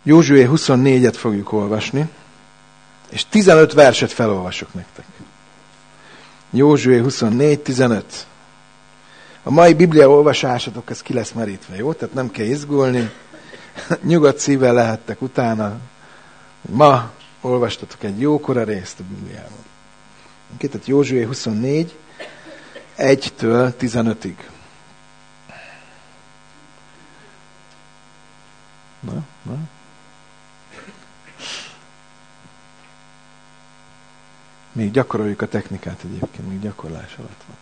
Józsué 24-et fogjuk olvasni, és 15 verset felolvasok nektek. Józsué 24-15. A mai Biblia olvasásatok, ez ki lesz merítve, jó? Tehát nem kell izgulni. Nyugodt szívvel lehettek utána. Ma olvastatok egy jókora részt a Bibliában. Tehát Józsué 24, 1-től 15-ig. Na. Még gyakoroljuk a technikát egyébként, még gyakorlás alatt van.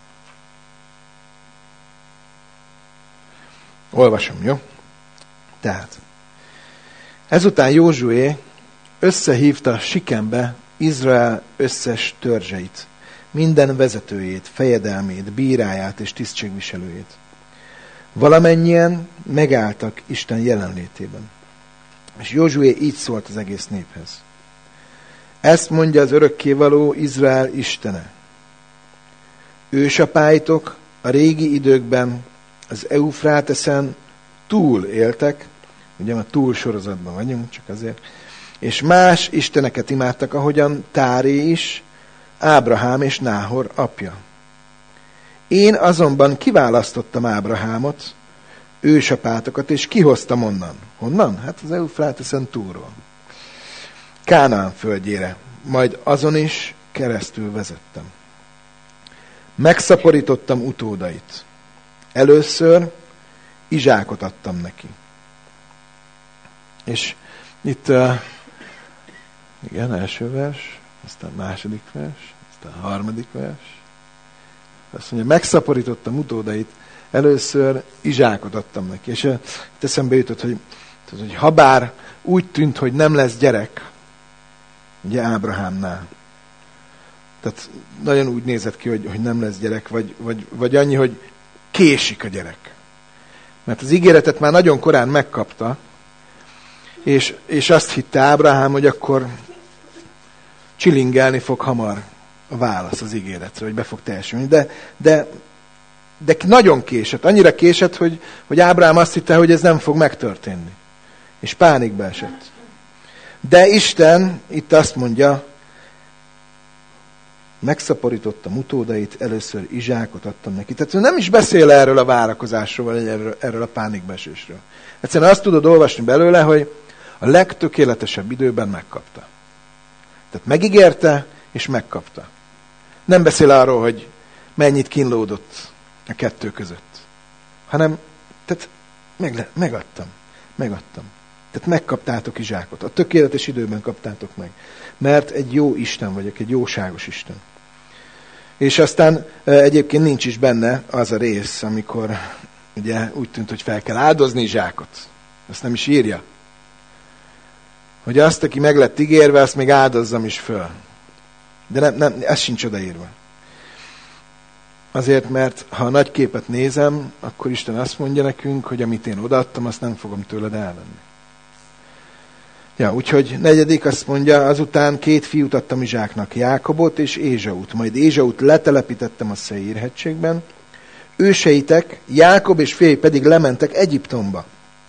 Olvasom, jó? Tehát, ezután Józsué összehívta Sikembe Izrael összes törzseit, minden vezetőjét, fejedelmét, bíráját és tisztségviselőjét. Valamennyien megálltak Isten jelenlétében. És Józsué így szólt az egész néphez. Ezt mondja az örökkévaló Izrael Istene. Ősapáitok a régi időkben az Eufráteszen túl éltek, ugye a túl sorozatban vagyunk, csak azért, és más isteneket imádtak, ahogyan Táré is, Ábrahám és Náhor apja. Én azonban kiválasztottam Ábrahámot, ősapátokat, és kihoztam onnan. Honnan? Hát az Eufráteszen túlról. Kánaán földjére, majd azon is keresztül vezettem. Megszaporítottam utódait. Először Izsákot adtam neki. És itt, igen, első vers, aztán második vers, aztán harmadik vers. Azt mondja, megszaporítottam utódait, először Izsákot adtam neki. És itt eszembe jutott, hogy habár úgy tűnt, hogy nem lesz gyerek, ugye Ábrahámnál. Tehát nagyon úgy nézett ki, hogy nem lesz gyerek, vagy annyi, hogy késik a gyerek. Mert az ígéretet már nagyon korán megkapta, és azt hitte Ábrahám, hogy akkor csilingelni fog hamar a válasz az ígéretre, hogy be fog teljesülni. De nagyon késett. Annyira késett, hogy Ábrahám azt hitte, hogy ez nem fog megtörténni. És pánikba esett. De Isten itt azt mondja, megszaporítottam utódait, először Izsákot adtam neki. Tehát ő nem is beszél erről a várakozásról, vagy erről a pánikbeesésről. Egyszerűen azt tudod olvasni belőle, hogy a legtökéletesebb időben megkapta. Tehát megígérte, és megkapta. Nem beszél arról, hogy mennyit kínlódott a kettő között. Hanem, tehát megadtam. Tehát megkaptátok Izsákot. A tökéletes időben kaptátok meg. Mert egy jó Isten vagyok, egy jóságos Isten. És aztán egyébként nincs is benne az a rész, amikor ugye úgy tűnt, hogy fel kell áldozni Izsákot. Azt nem is írja. Hogy azt, aki meg lett ígérve, azt még áldozzam is föl. De nem, ez sincs odaírva. Azért, mert ha a nagy képet nézem, akkor Isten azt mondja nekünk, hogy amit én odaadtam, azt nem fogom tőled elvenni. Ja, úgyhogy negyedik azt mondja, azután 2 fiút adtam Izsáknak, Jákobot és Ézsaut. Majd Ézsaut letelepítettem a Szeír hegységben. Őseitek, Jákob és fiai pedig lementek Egyiptomba.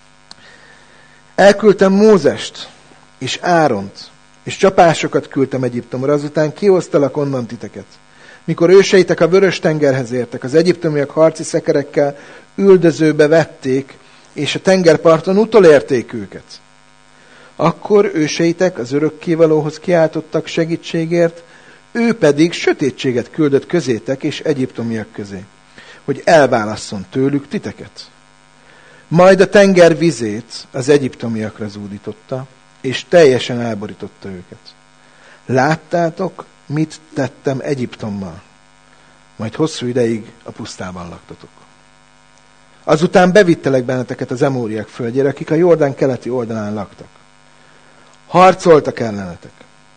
Elküldtem Mózest és Áront, és csapásokat küldtem Egyiptomra, azután kihoztalak onnan titeket. Mikor őseitek a Vörös-tengerhez értek, az egyiptomiak harci szekerekkel üldözőbe vették, és a tengerparton utolérték őket. Akkor őseitek az örökkévalóhoz kiáltottak segítségért, ő pedig sötétséget küldött közétek és egyiptomiak közé, hogy elválasszon tőlük titeket. Majd a tenger vizét az egyiptomiakra zúdította, és teljesen elborította őket. Láttátok, mit tettem Egyiptommal? Majd hosszú ideig a pusztában laktatok. Azután bevittelek benneteket az emóriák földjére, akik a Jordán keleti oldalán laktak. Harcoltak ellenetek.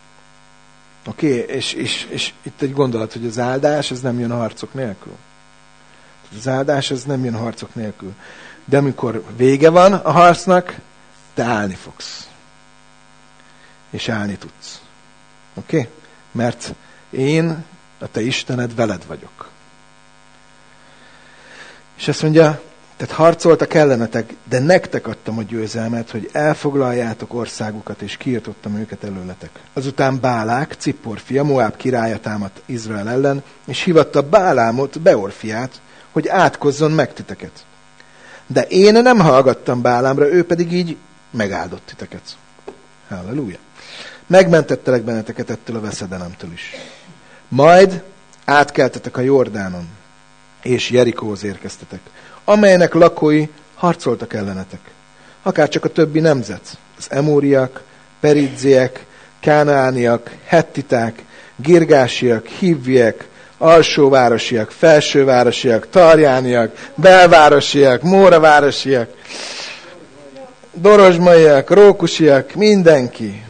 Oké, és itt egy gondolat, hogy az áldás, ez nem jön harcok nélkül. Az áldás, ez nem jön harcok nélkül. De amikor vége van a harcnak, te állni fogsz. És állni tudsz. Oké? Mert én, a te Istened, veled vagyok. És azt mondja, Tehát harcoltak ellenetek, de nektek adtam a győzelmet, hogy elfoglaljátok országukat, és kiirtottam őket előletek. Azután Bálák, Cippor fia, Moáb királya támadt Izrael ellen, és hívatta Bálámot, Beor fiát, hogy átkozzon meg titeket. De én nem hallgattam Bálámra, ő pedig így megáldott titeket. Halleluja. Megmentettelek benneteket ettől a veszedelemtől is. Majd átkeltetek a Jordánon, és Jerikóhoz érkeztetek, amelynek lakói harcoltak ellenetek. Akár csak a többi nemzet, az emóriak, perizziek, kánaániak, hettiták, girgásiak, hivviek, alsóvárosiak, felsővárosiak, tarjániak, belvárosiak, móravárosiak, dorozsmaiak, rókusiak, mindenki.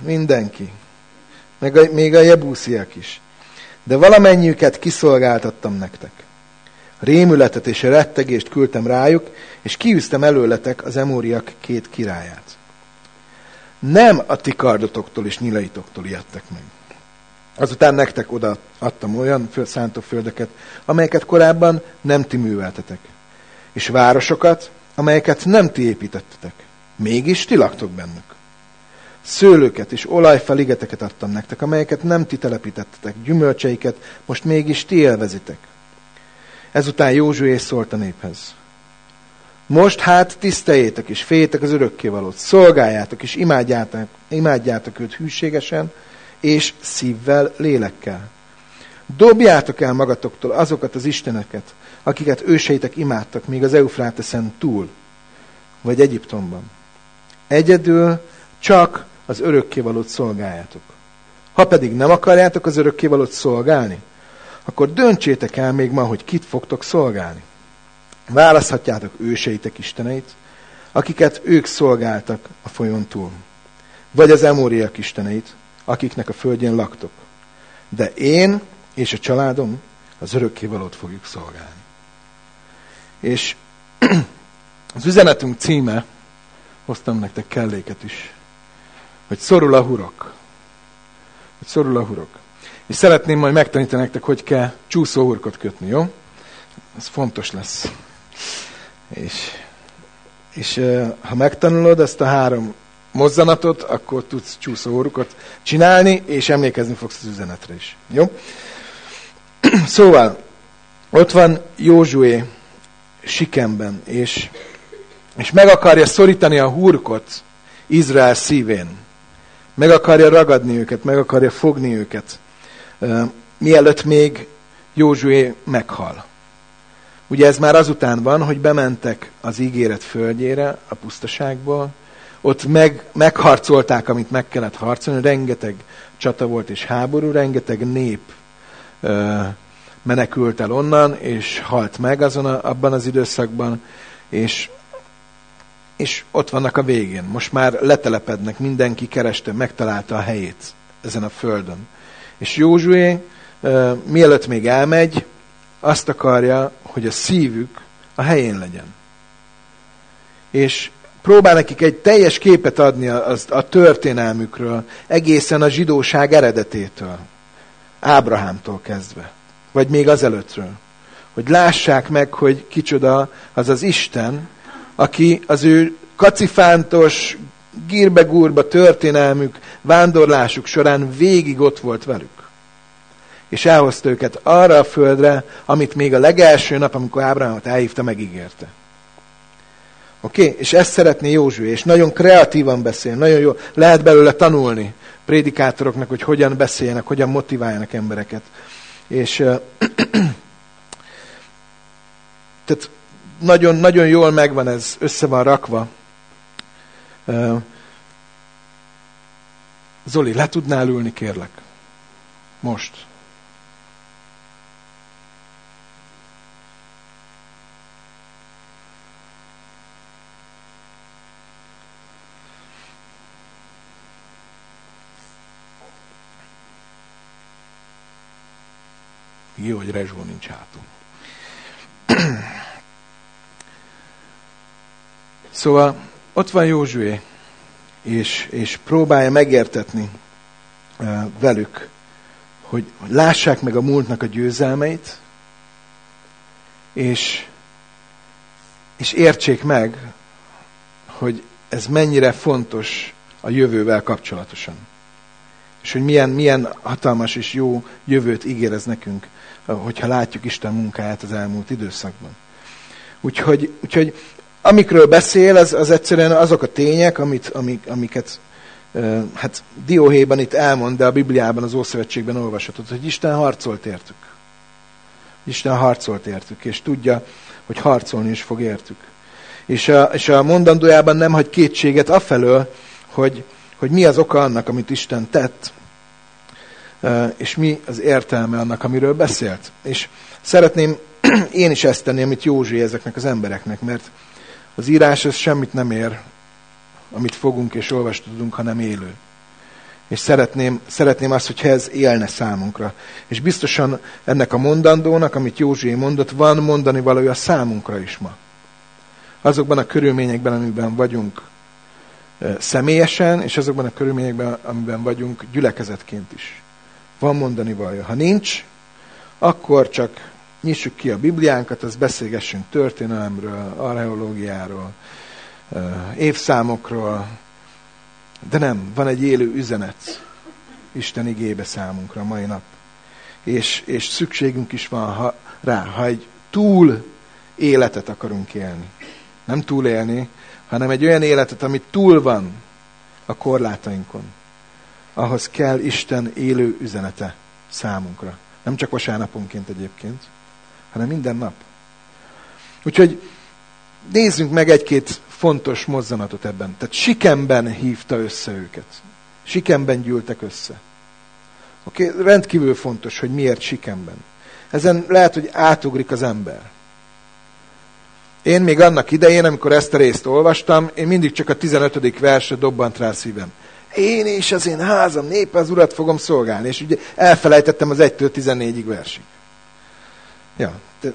Még a jebúsziak is. De valamennyiüket kiszolgáltattam nektek. Rémületet és rettegést küldtem rájuk, és kiűztem előletek az emóriak 2 királyát. Nem a ti kardotoktól és nyilaitoktól ijedtek meg. Azután nektek oda adtam olyan szántóföldeket, amelyeket korábban nem ti műveltetek, és városokat, amelyeket nem ti építettetek. Mégis ti laktok bennük. Szőlőket és olajfaligeteket adtam nektek, amelyeket nem ti telepítettetek, gyümölcseiket most mégis ti élvezitek. Ezután Józsué szólt a néphez. Most hát tiszteljétek és féljétek az örökkévalót, szolgáljátok és imádjátok őt hűségesen és szívvel, lélekkel. Dobjátok el magatoktól azokat az isteneket, akiket őseitek imádtak még az Eufráteszen túl, vagy Egyiptomban. Egyedül csak az örökkévalót szolgáljátok. Ha pedig nem akarjátok az örökkévalót szolgálni, akkor döntsétek el még ma, hogy kit fogtok szolgálni. Választhatjátok őseitek isteneit, akiket ők szolgáltak a folyón túl, vagy az emóriak isteneit, akiknek a földjén laktok. De én és a családom az örökkévalót fogjuk szolgálni. És az üzenetünk címe, hoztam nektek kelléket is, hogy szorul a hurok. Hogy szorul a hurok. És szeretném majd megtanítani nektek, hogy kell csúszóhurkot kötni, jó? Ez fontos lesz. És ha megtanulod ezt a 3 mozzanatot, akkor tudsz csúszóhurkot csinálni, és emlékezni fogsz az üzenetre is. Jó? Szóval, ott van Józsué Sikemben, és meg akarja szorítani a hurkot Izrael szívén. Meg akarja ragadni őket, meg akarja fogni őket, mielőtt még Józsué meghal. Ugye ez már azután van, hogy bementek az ígéret földjére, a pusztaságból, ott megharcolták, amit meg kellett harcolni, rengeteg csata volt és háború, rengeteg nép menekült el onnan, és halt meg abban az időszakban, és ott vannak a végén. Most már letelepednek, mindenki kereste, megtalálta a helyét ezen a földön. És Józsué, mielőtt még elmegy, azt akarja, hogy a szívük a helyén legyen. És próbál nekik egy teljes képet adni a történelmükről, egészen a zsidóság eredetétől, Ábrahámtól kezdve, vagy még azelőttről. Hogy lássák meg, hogy kicsoda az az Isten, aki az ő kacifántos, gírbe-gúrba történelmük, vándorlásuk során végig ott volt velük. És elhozta őket arra a földre, amit még a legelső nap, amikor Ábrahámot elhívta, megígérte. Oké? És ezt szeretné Józsué, és nagyon kreatívan beszél, nagyon jó, lehet belőle tanulni prédikátoroknak, hogy hogyan beszéljenek, hogyan motiváljanak embereket. És tehát nagyon, nagyon jól megvan ez, össze van rakva. Zoli, le tudnál ülni, kérlek? Most. Jó, hogy Rezsó nincs hátul. Szóval ott van Józsué, és próbálja megértetni velük, hogy lássák meg a múltnak a győzelmeit, és és értsék meg, hogy ez mennyire fontos a jövővel kapcsolatosan. És hogy milyen hatalmas és jó jövőt ígér ez nekünk, hogyha látjuk Isten munkáját az elmúlt időszakban. Úgyhogy amikről beszél, az egyszerűen azok a tények, amiket hát dióhéjban itt elmond, de a Bibliában, az Ószövetségben olvashatod, hogy Isten harcolt értük. Isten harcolt értük, és tudja, hogy harcolni is fog értük. És a mondandójában nem hagy kétséget afelől, hogy mi az oka annak, amit Isten tett, és mi az értelme annak, amiről beszélt. És szeretném én is ezt tenni, amit Józsi ezeknek az embereknek, mert az írás az semmit nem ér, amit fogunk és olvasni tudunk, ha nem élő. És szeretném azt, hogyha ez élne számunkra. És biztosan ennek a mondandónak, amit Józsi mondott, van mondani valója számunkra is ma. Azokban a körülményekben, amiben vagyunk személyesen, és azokban a körülményekben, amiben vagyunk gyülekezetként is. Van mondani valója. Ha nincs, akkor csak nyissuk ki a Bibliánkat, azt beszélgessünk történelemről, archeológiáról, évszámokról, de nem, van egy élő üzenet Isten igébe számunkra a mai nap. És szükségünk is van rá, ha egy túl életet akarunk élni. Nem túlélni, hanem egy olyan életet, ami túl van a korlátainkon. Ahhoz kell Isten élő üzenete számunkra. Nem csak vasárnaponként egyébként, hanem minden nap. Úgyhogy nézzünk meg egy-két fontos mozzanatot ebben. Tehát Sikemben hívta össze őket. Sikemben gyűltek össze. Oké, rendkívül fontos, hogy miért Sikemben. Ezen lehet, hogy átugrik az ember. Én még annak idején, amikor ezt a részt olvastam, én mindig csak a 15. versre dobbant rá szívem. Én és az én házam népe az Urat fogom szolgálni. És ugye elfelejtettem az 1-től 14-ig versig. Ja,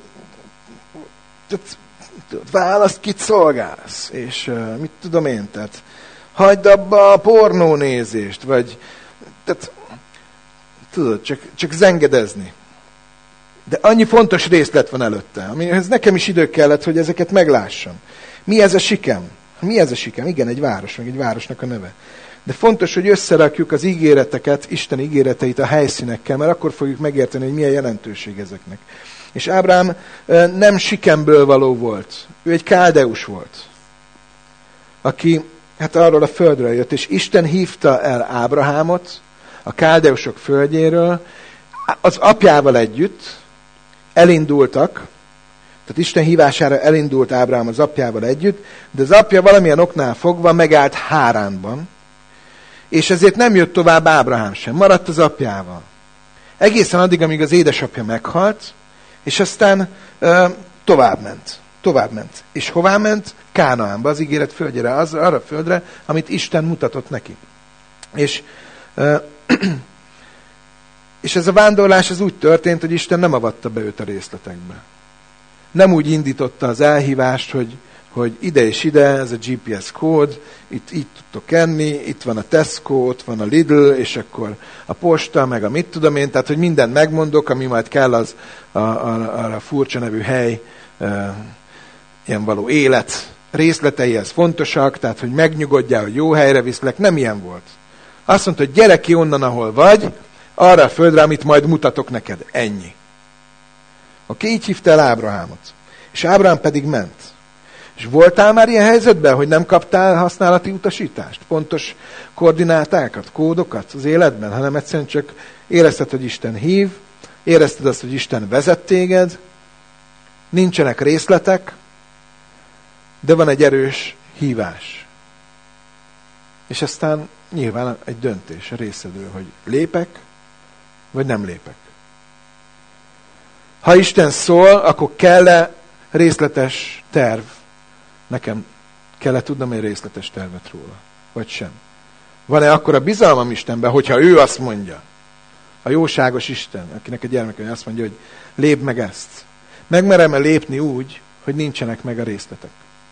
választ, kit szolgálsz, és mit tudom én, tehát hagyd abba a pornónézést, vagy tehát, tudod, csak zengedezni. De annyi fontos részlet van előtte, amihez nekem is idő kellett, hogy ezeket meglássam. Mi ez a Sikem? Mi ez a Sikem? Igen, egy város, meg egy városnak a neve. De fontos, hogy összerakjuk az ígéreteket, Isten ígéreteit a helyszínekkel, mert akkor fogjuk megérteni, hogy milyen jelentőség ezeknek. És Ábrám nem Sikemből való volt. Ő egy káldeus volt, aki hát arról a földről jött, és Isten hívta el Ábrahámot a káldeusok földjéről, az apjával együtt elindultak, tehát Isten hívására elindult Ábrahám az apjával együtt, de az apja valamilyen oknál fogva megállt Háránban, és ezért nem jött tovább Ábrahám sem, maradt az apjával. Egészen addig, amíg az édesapja meghalt, és aztán tovább ment. És hová ment? Kánaánba, az ígéret földjére, arra a földre, amit Isten mutatott neki. És ez a vándorlás az úgy történt, hogy Isten nem avatta be őt a részletekbe. Nem úgy indította az elhívást, hogy ide és ide, ez a GPS kód, itt így tudtok enni, itt van a Tesco, ott van a Lidl, és akkor a posta, meg a mit tudom én, tehát hogy mindent megmondok, ami majd kell az arra furcsa nevű hely, ilyen való élet részleteihez fontosak, tehát hogy megnyugodjál, hogy jó helyre viszlek, nem ilyen volt. Azt mondta, hogy gyere ki onnan, ahol vagy, arra a földre, amit majd mutatok neked. Ennyi. Oké, így hívta el Ábrahámot. És Ábrahám pedig ment. És voltál már ilyen helyzetben, hogy nem kaptál használati utasítást? Pontos koordinátákat, kódokat az életben, hanem egyszerűen csak érezted, hogy Isten hív, érezted azt, hogy Isten vezet téged, nincsenek részletek, de van egy erős hívás. És aztán nyilván egy döntés a részedről, hogy lépek, vagy nem lépek. Ha Isten szól, akkor kell-e részletes terv? Nekem kell-e tudnom egy részletes tervet róla? Vagy sem? Van-e akkora bizalmam Istenben, hogyha ő azt mondja? A jóságos Isten, akinek a gyermeke azt mondja, hogy lépd meg ezt. Megmerem-e lépni úgy, hogy nincsenek meg a részletek?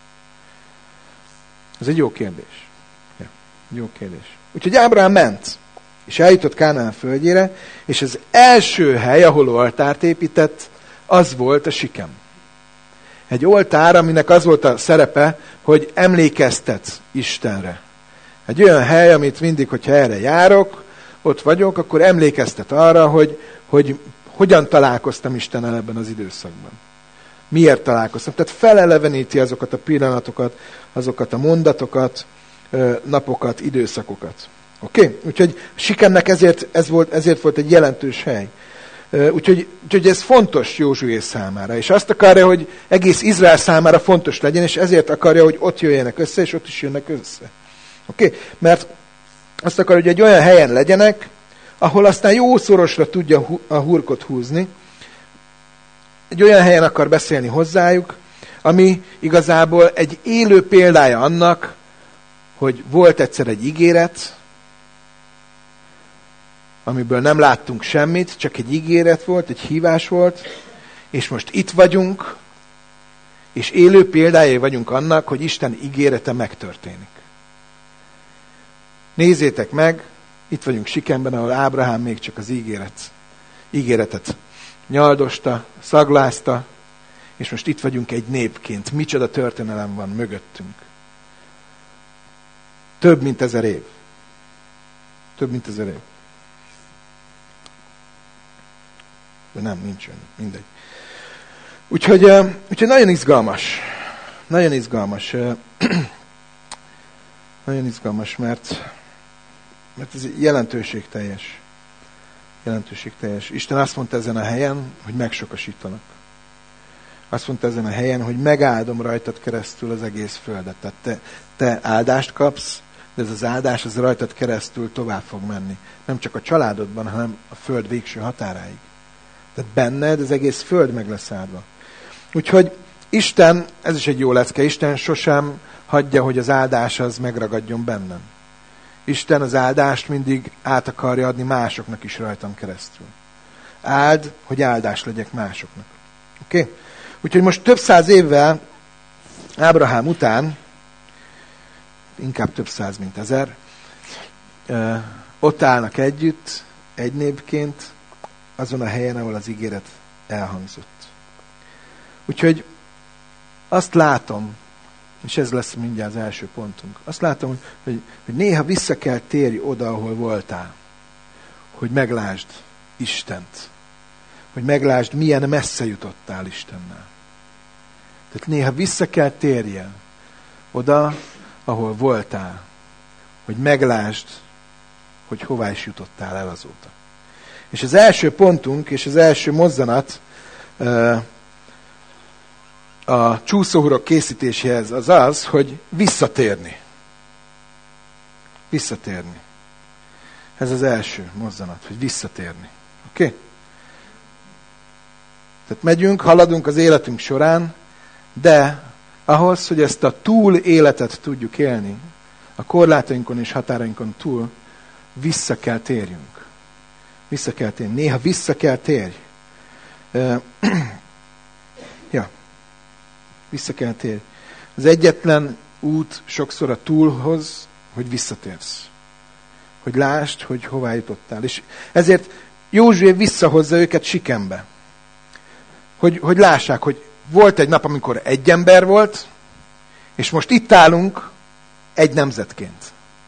Ez egy jó kérdés. Ja, jó kérdés. Úgyhogy Ábrahám ment, és eljutott Kánaán földjére, és az első hely, ahol oltárt épített, az volt a Sikem. Egy oltár, aminek az volt a szerepe, hogy emlékeztet Istenre. Egy olyan hely, amit mindig, hogyha erre járok, ott vagyok, akkor emlékeztet arra, hogy hogyan találkoztam Istennel ebben az időszakban. Miért találkoztam? Tehát feleleveníti azokat a pillanatokat, azokat a mondatokat, napokat, időszakokat. Oké? Úgyhogy Sikemnek ezért volt egy jelentős hely. Úgyhogy ez fontos Józsué számára. És azt akarja, hogy egész Izrael számára fontos legyen, és ezért akarja, hogy ott jöjjenek össze, és ott is jönnek össze. Oké? Mert azt akarja, hogy egy olyan helyen legyenek, ahol aztán jó szorosra tudja a hurkot húzni. Egy olyan helyen akar beszélni hozzájuk, ami igazából egy élő példája annak, hogy volt egyszer egy ígéret, amiből nem láttunk semmit, csak egy ígéret volt, egy hívás volt, és most itt vagyunk, és élő példái vagyunk annak, hogy Isten ígérete megtörténik. Nézzétek meg, itt vagyunk Sikemben, ahol Ábrahám még csak az ígéretet nyaldosta, szaglázta, és most itt vagyunk egy népként. Micsoda történelem van mögöttünk. Több mint 1000 év. Több mint 1000 év. De nem, nincs olyan, mindegy. Úgyhogy nagyon izgalmas. Nagyon izgalmas. Nagyon izgalmas, mert ez jelentőségteljes. Isten azt mondta ezen a helyen, hogy megsokasítanak. Azt mondta ezen a helyen, hogy megáldom rajtad keresztül az egész földet. Tehát te áldást kapsz, de ez az áldás az rajtad keresztül tovább fog menni. Nem csak a családodban, hanem a föld végső határáig. Tehát benned az egész föld meg lesz áldva. Úgyhogy Isten, ez is egy jó lecke, Isten sosem hagyja, hogy az áldás az megragadjon bennem. Isten az áldást mindig át akarja adni másoknak is rajtam keresztül. Áld, hogy áldás legyek másoknak. Oké? Úgyhogy most több száz évvel Ábrahám után, inkább több száz, mint 1000, ott állnak együtt, egy népként, azon a helyen, ahol az ígéret elhangzott. Úgyhogy azt látom, és ez lesz mindjárt az első pontunk, azt látom, hogy néha vissza kell térj oda, ahol voltál, hogy meglásd Istent, hogy meglásd, milyen messze jutottál Istennel. Tehát néha vissza kell térjen oda, ahol voltál, hogy meglásd, hogy hová is jutottál el azóta. És az első pontunk, és az első mozzanat a csúszóhurok készítéséhez az az, hogy visszatérni. Visszatérni. Ez az első mozzanat, hogy visszatérni. Oké? Tehát megyünk, haladunk az életünk során, de ahhoz, hogy ezt a túl életet tudjuk élni, a korlátainkon és határainkon túl, vissza kell térjünk. Vissza kell térni. Néha vissza kell térj. Vissza kell térj. Az egyetlen út sokszor a túlhoz, hogy visszatérsz. Hogy lásd, hogy hová jutottál. És ezért Józsué visszahozza őket Sikembe. Hogy lássák, hogy volt egy nap, amikor egy ember volt, és most itt állunk egy nemzetként.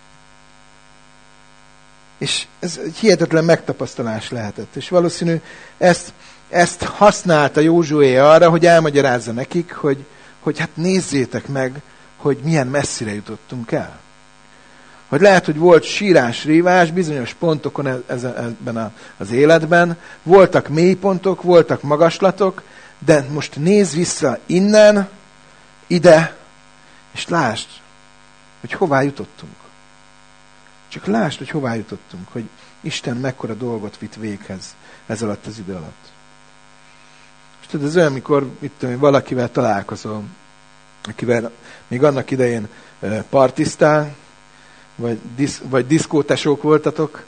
És ez egy hihetetlen megtapasztalás lehetett. És valószínű ezt használta Józsué arra, hogy elmagyarázza nekik, hogy hát nézzétek meg, hogy milyen messzire jutottunk el. Hogy lehet, hogy volt sírás, rívás bizonyos pontokon ebben az életben, voltak mélypontok, voltak magaslatok, de most nézz vissza innen, ide, és lásd, hogy hová jutottunk. Csak lásd, hogy hová jutottunk, hogy Isten mekkora dolgot vitt véghez ez alatt az idő alatt. És tudod, ez olyan, mikor valakivel találkozol, akivel még annak idején partiztál, vagy diszkótesók voltatok,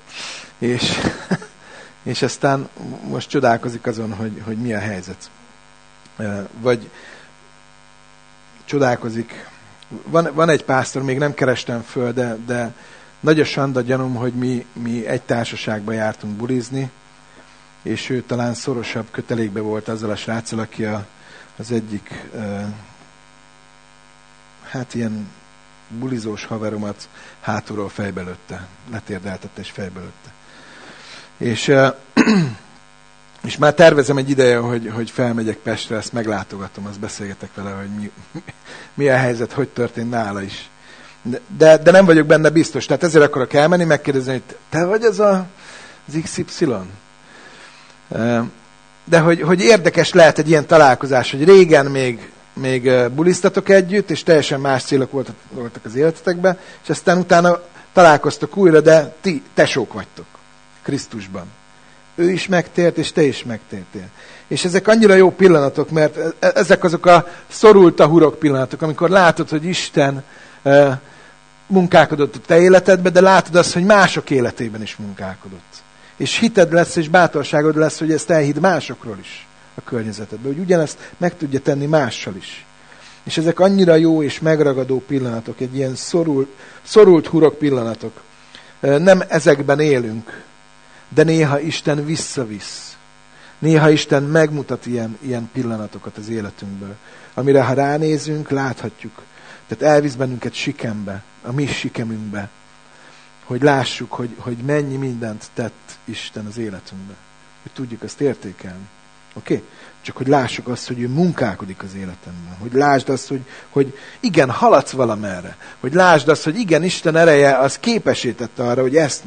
és aztán most csodálkozik azon, hogy mi a helyzet. Vagy csodálkozik. Van egy pásztor, még nem kerestem föl, de nagy a sanda gyanúm, hogy mi egy társaságba jártunk bulizni, és ő talán szorosabb kötelékbe volt azzal a sráccal, aki a az egyik ilyen bulizós haveromat hátulról fejbe lőtte. Letérdeltette és fejbe lőtte. És már tervezem egy ideje, hogy felmegyek Pestre, ezt meglátogatom, azt beszélgetek vele, hogy mi a helyzet, hogy történt nála is. De nem vagyok benne biztos. Tehát ezért akarok elmenni, megkérdezni, hogy te vagy az XY? De hogy érdekes lehet egy ilyen találkozás, hogy régen még bulisztatok együtt, és teljesen más célok voltak az életetekben, és aztán utána találkoztok újra, de ti tesók vagytok Krisztusban. Ő is megtért, és te is megtértél. És ezek annyira jó pillanatok, mert ezek azok a szorult a hurok pillanatok, amikor látod, hogy Isten munkálkodott a te életedben, de látod azt, hogy mások életében is munkálkodott. És hited lesz, és bátorságod lesz, hogy ezt elhidd másokról is a környezetedben, hogy ugyanezt meg tudja tenni mással is. És ezek annyira jó és megragadó pillanatok, egy ilyen szorult hurok pillanatok. Nem ezekben élünk, de néha Isten visszavisz. Néha Isten megmutat ilyen pillanatokat az életünkből, amire ha ránézünk, láthatjuk. Tehát elvisz bennünket sikembe, a mi sikemünkbe, hogy lássuk, hogy mennyi mindent tett Isten az életünkben. Hogy tudjuk ezt értékelni. Oké? Csak hogy lássuk azt, hogy ő munkálkodik az életemben. Hogy lásd azt, hogy igen, haladsz valamerre. Hogy lásd azt, hogy igen, Isten ereje az képesítette arra, hogy ezt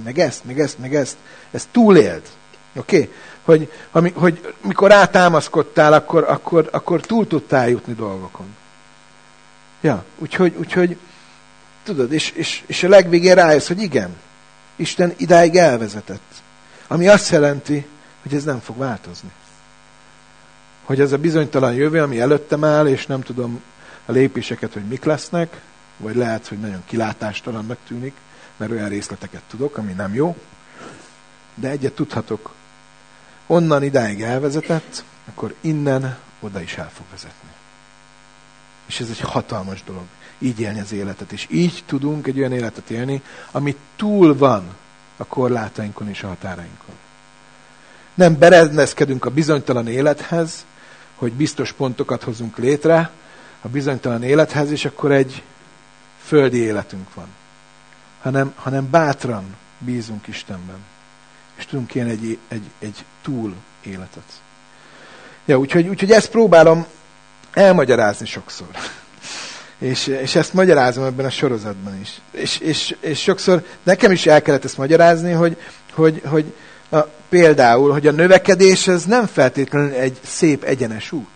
ezt túléld. Oké? Hogy mikor rátámaszkodtál, akkor túl tudtál jutni dolgokon. Ja, úgyhogy tudod, és a legvégén rájössz, hogy igen, Isten idáig elvezetett. Ami azt jelenti, hogy ez nem fog változni. Hogy ez a bizonytalan jövő, ami előttem áll, és nem tudom a lépéseket, hogy mik lesznek, vagy lehet, hogy nagyon kilátástalannak tűnik, mert olyan részleteket tudok, ami nem jó. De egyet tudhatok, onnan idáig elvezetett, akkor innen oda is el fog vezetni. És ez egy hatalmas dolog. Így élni az életet. És így tudunk egy olyan életet élni, ami túl van a korlátainkon és a határainkon. Nem berendezkedünk a bizonytalan élethez, hogy biztos pontokat hozunk létre a bizonytalan élethez, és akkor egy földi életünk van. Hanem bátran bízunk Istenben. És tudunk élni egy túl életet. Ja, úgyhogy ezt próbálom elmagyarázni sokszor. És ezt magyarázom ebben a sorozatban is. És sokszor nekem is el kellett ezt magyarázni, hogy például, hogy a növekedés ez nem feltétlenül egy szép egyenes út.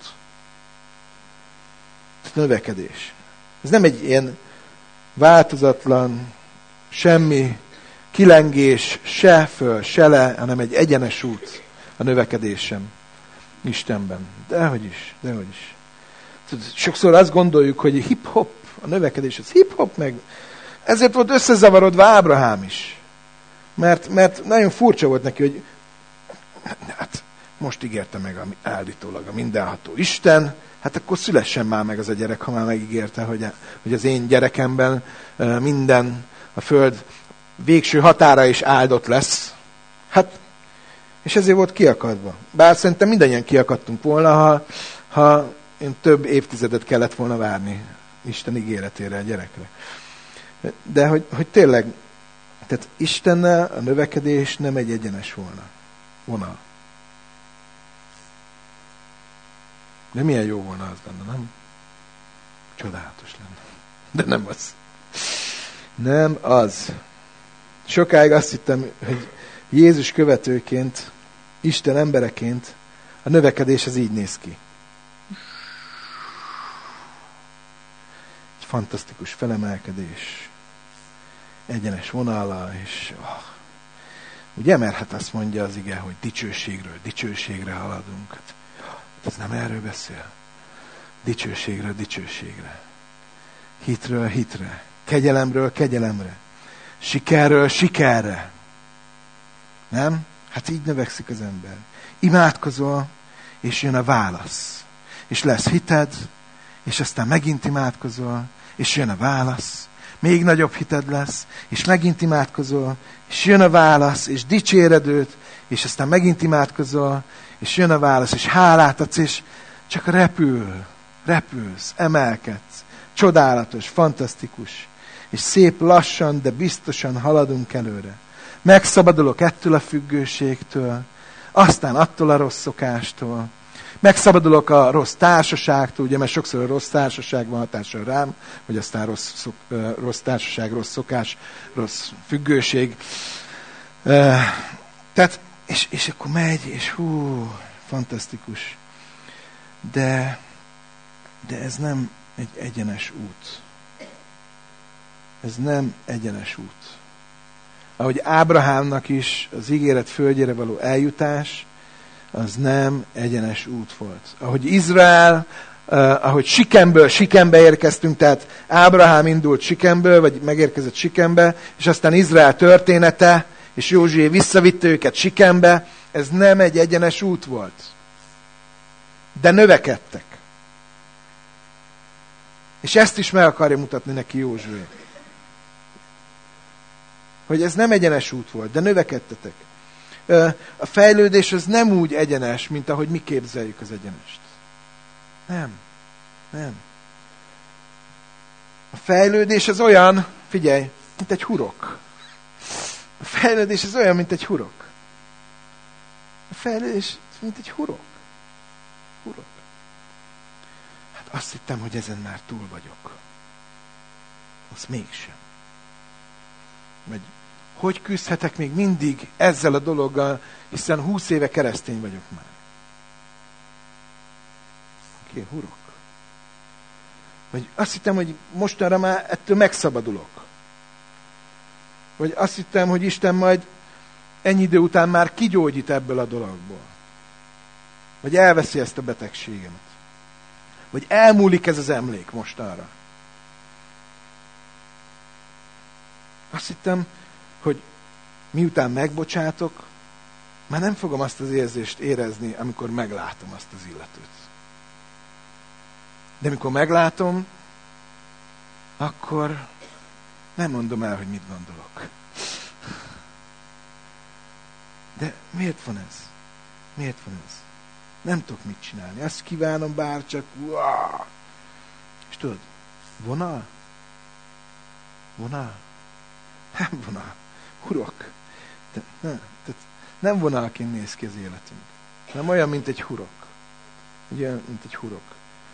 Növekedés. Ez nem egy ilyen változatlan, semmi kilengés, se föl, se le, hanem egy egyenes út a növekedésem Istenben. Dehogy is. Sokszor azt gondoljuk, hogy hip-hop, a növekedés, az hip-hop meg. Ezért volt összezavarodva Ábrahám is. Mert nagyon furcsa volt neki, hogy hát most ígérte meg állítólag a mindenható Isten, hát akkor szülessen már meg az a gyerek, ha már megígérte, hogy az én gyerekemben minden a föld végső határa is áldott lesz. Hát, és ezért volt kiakadva. Bár szerintem mindannyian kiakadtunk volna, ha én több évtizedet kellett volna várni Isten ígéretére a gyerekre. De hogy tényleg, tehát Istennel a növekedés nem egy egyenes vonal. De milyen jó volna az lenne, nem? Csodálatos lenne. De nem az. Nem az. Sokáig azt hittem, hogy Jézus követőként, Isten embereként a növekedés az így néz ki. Egy fantasztikus felemelkedés, egyenes vonallal, és ugye, mert hát azt mondja az ige, hogy dicsőségről dicsőségre haladunk. Hát, ez nem erről beszél. Dicsőségről dicsőségre. Hitről hitre. Kegyelemről kegyelemre. Sikerről sikerre. Nem? Hát így növekszik az ember. Imádkozol, és jön a válasz. És lesz hited, és aztán megint imádkozol, és jön a válasz. Még nagyobb hited lesz, és megint imádkozol, és jön a válasz, és dicséred őt, és aztán megint imádkozol, és jön a válasz, és hálát adsz, és csak repülsz, emelkedsz. Csodálatos, fantasztikus. És szép lassan, de biztosan haladunk előre. Megszabadulok ettől a függőségtől, aztán attól a rossz szokástól. Megszabadulok a rossz társaságtól, ugye, mert sokszor a rossz társaság van hatással rám, vagy aztán rossz társaság, rossz szokás, rossz függőség. Tehát, és akkor megy, és fantasztikus. De ez nem egy egyenes út. Ez nem egyenes út. Ahogy Ábrahámnak is az ígéret földjére való eljutás, az nem egyenes út volt. Ahogy Izrael, ahogy Sikembe érkeztünk, tehát Ábrahám indult Sikemből, vagy megérkezett Sikembe, és aztán Izrael története, és Józsué visszavitte őket Sikembe, ez nem egy egyenes út volt. De növekedtek. És ezt is meg akarja mutatni neki Józsué. Hogy ez nem egyenes út volt, de növekedtetek. A fejlődés az nem úgy egyenes, mint ahogy mi képzeljük az egyenest. Nem. A fejlődés az olyan, figyelj, mint egy hurok. A fejlődés az olyan, mint egy hurok. A fejlődés, mint egy hurok. Hát azt hittem, hogy ezen már túl vagyok. Azt mégsem. Vagy hogy küzdhetek még mindig ezzel a dologgal, hiszen 20 éve keresztény vagyok már. Oké, hurok. Vagy azt hittem, hogy mostanra már ettől megszabadulok. Vagy azt hittem, hogy Isten majd ennyi idő után már kigyógyít ebből a dologból. Vagy elveszi ezt a betegségemet. Vagy elmúlik ez az emlék mostanra. Azt hittem, hogy miután megbocsátok, már nem fogom azt az érzést érezni, amikor meglátom azt az illetőt. De amikor meglátom, akkor nem mondom el, hogy mit gondolok. De miért van ez? Nem tudok mit csinálni. Azt kívánom, bár csak... És tudod, vonal? Nem vonal. Hurok. Nem vonalként néz ki az életünk. Nem olyan, mint egy hurok. Ugye, mint egy hurok.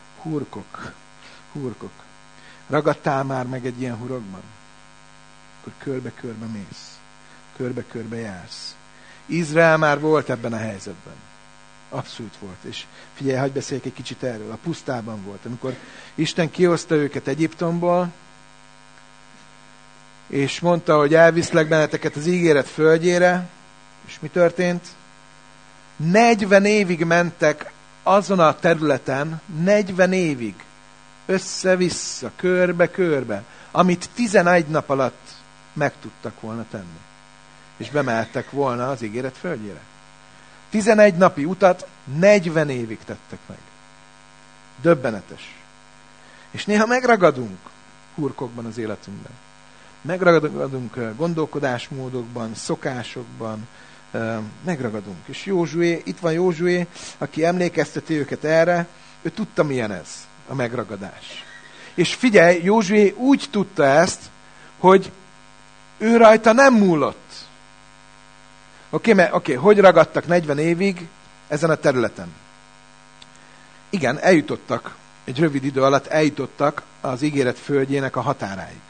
Hurkok. Ragadtál már meg egy ilyen hurokban? Akkor körbe-körbe mész. Körbe-körbe jársz. Izrael már volt ebben a helyzetben. Abszolút volt. És figyelj, hadd beszéljek egy kicsit erről. A pusztában volt. Amikor Isten kihozta őket Egyiptomból, és mondta, hogy elviszlek benneteket az ígéret földjére, és mi történt? 40 évig mentek azon a területen, 40 évig, össze-vissza, körbe-körbe, amit 11 nap alatt meg tudtak volna tenni. És bemehettek volna az ígéret földjére. 11 napi utat 40 évig tettek meg. Döbbenetes. És néha megragadunk hurkokban az életünkben. Megragadunk gondolkodásmódokban, szokásokban, megragadunk. És Józsué, itt van Józsué, aki emlékezteti őket erre, ő tudta, milyen ez, a megragadás. És figyelj, Józsué úgy tudta ezt, hogy ő rajta nem múlott. Oké, hogy ragadtak 40 évig ezen a területen? Igen, eljutottak, egy rövid idő alatt eljutottak az ígéret földjének a határáig.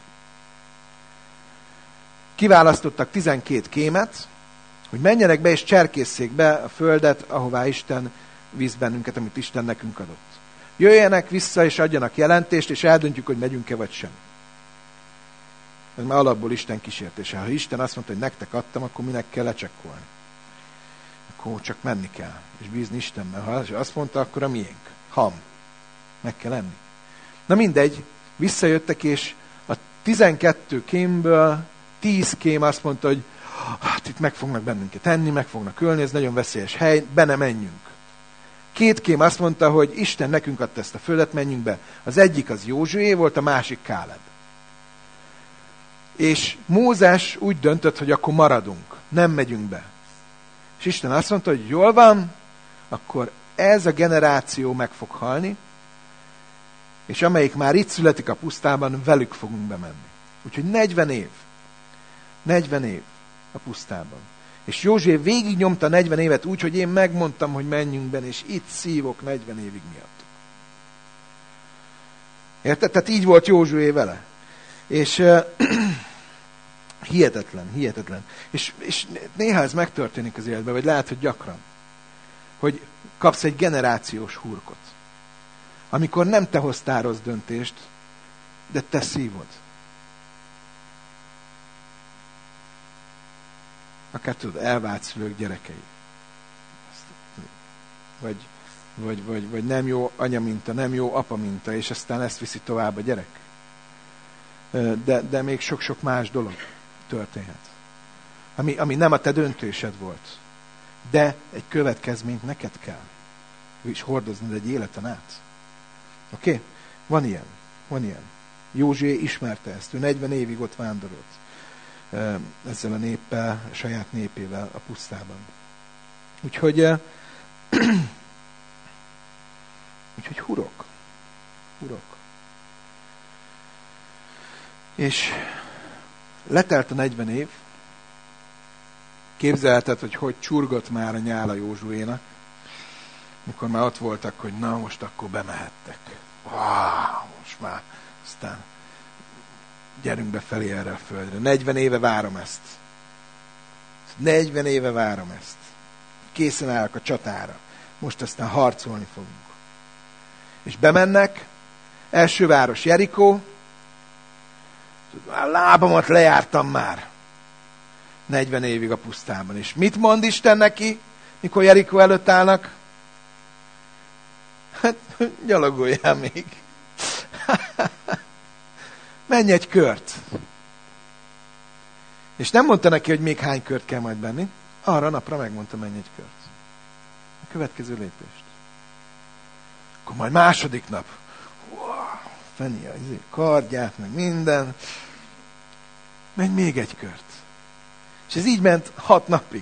Kiválasztottak 12 kémet, hogy menjenek be és cserkészszék be a földet, ahová Isten visz bennünket, amit Isten nekünk adott. Jöjjenek vissza és adjanak jelentést, és eldöntjük, hogy megyünk-e vagy sem. Ez már alapból Isten kísértése. Ha Isten azt mondta, hogy nektek adtam, akkor minek kell lecsekkolni? Akkor csak menni kell, és bízni Istenben. Ha azt mondta, akkor a miénk. Meg kell enni. Na mindegy, visszajöttek, és a 12 kémből 10 kém azt mondta, hogy hát itt meg fognak bennünket enni, meg fognak ölni, ez nagyon veszélyes hely, be nem menjünk. 2 kém azt mondta, hogy Isten nekünk adta ezt a földet, menjünk be. Az egyik az Józsué volt, a másik Káleb. És Mózes úgy döntött, hogy akkor maradunk, nem megyünk be. És Isten azt mondta, hogy jól van, akkor ez a generáció meg fog halni, és amelyik már itt születik a pusztában, velük fogunk bemenni. Úgyhogy 40 év. 40 év a pusztában. És Józsué végig nyomta 40 évet úgy, hogy én megmondtam, hogy menjünk benne, és itt szívok 40 évig miatt. Érted? Tehát így volt Józsué vele. És hihetetlen. És néha ez megtörténik az életben, vagy lehet, hogy gyakran, hogy kapsz egy generációs hurkot. Amikor nem te hoztál rossz döntést, de te szívod. Akár tudod, elvált szülők gyerekei. Vagy nem jó anya minta, nem jó apa minta, és aztán ezt viszi tovább a gyerek. De még sok-sok más dolog történhet. Ami nem a te döntésed volt. De egy következményt neked kell. És hordoznod egy életen át. Oké? Van ilyen. Józsué ismerte ezt. Ő 40 évig ott vándorolt. Ezzel a néppel, a saját népével a pusztában. Úgyhogy hurok. És letelt a 40 év, képzelheted, hogy csurgott már a nyála Józsuénak, mikor már ott voltak, hogy na, most akkor bemehettek. Most már, aztán gyerünk befelé erre a földre. 40 éve várom ezt. 40 éve várom ezt. Készen állok a csatára. Most aztán harcolni fogunk. És bemennek, első város Jerikó, a lábamat lejártam már. 40 évig a pusztában. És mit mond Isten neki, mikor Jerikó előtt állnak? Hát, gyalogoljál még. Menj egy kört. És nem mondta neki, hogy még hány kört kell majd benni. Arra napra megmondta, menj egy kört. A következő lépést. Akkor majd második nap. Feni a kardját, meg minden. Menj még egy kört. És ez így ment 6 napig.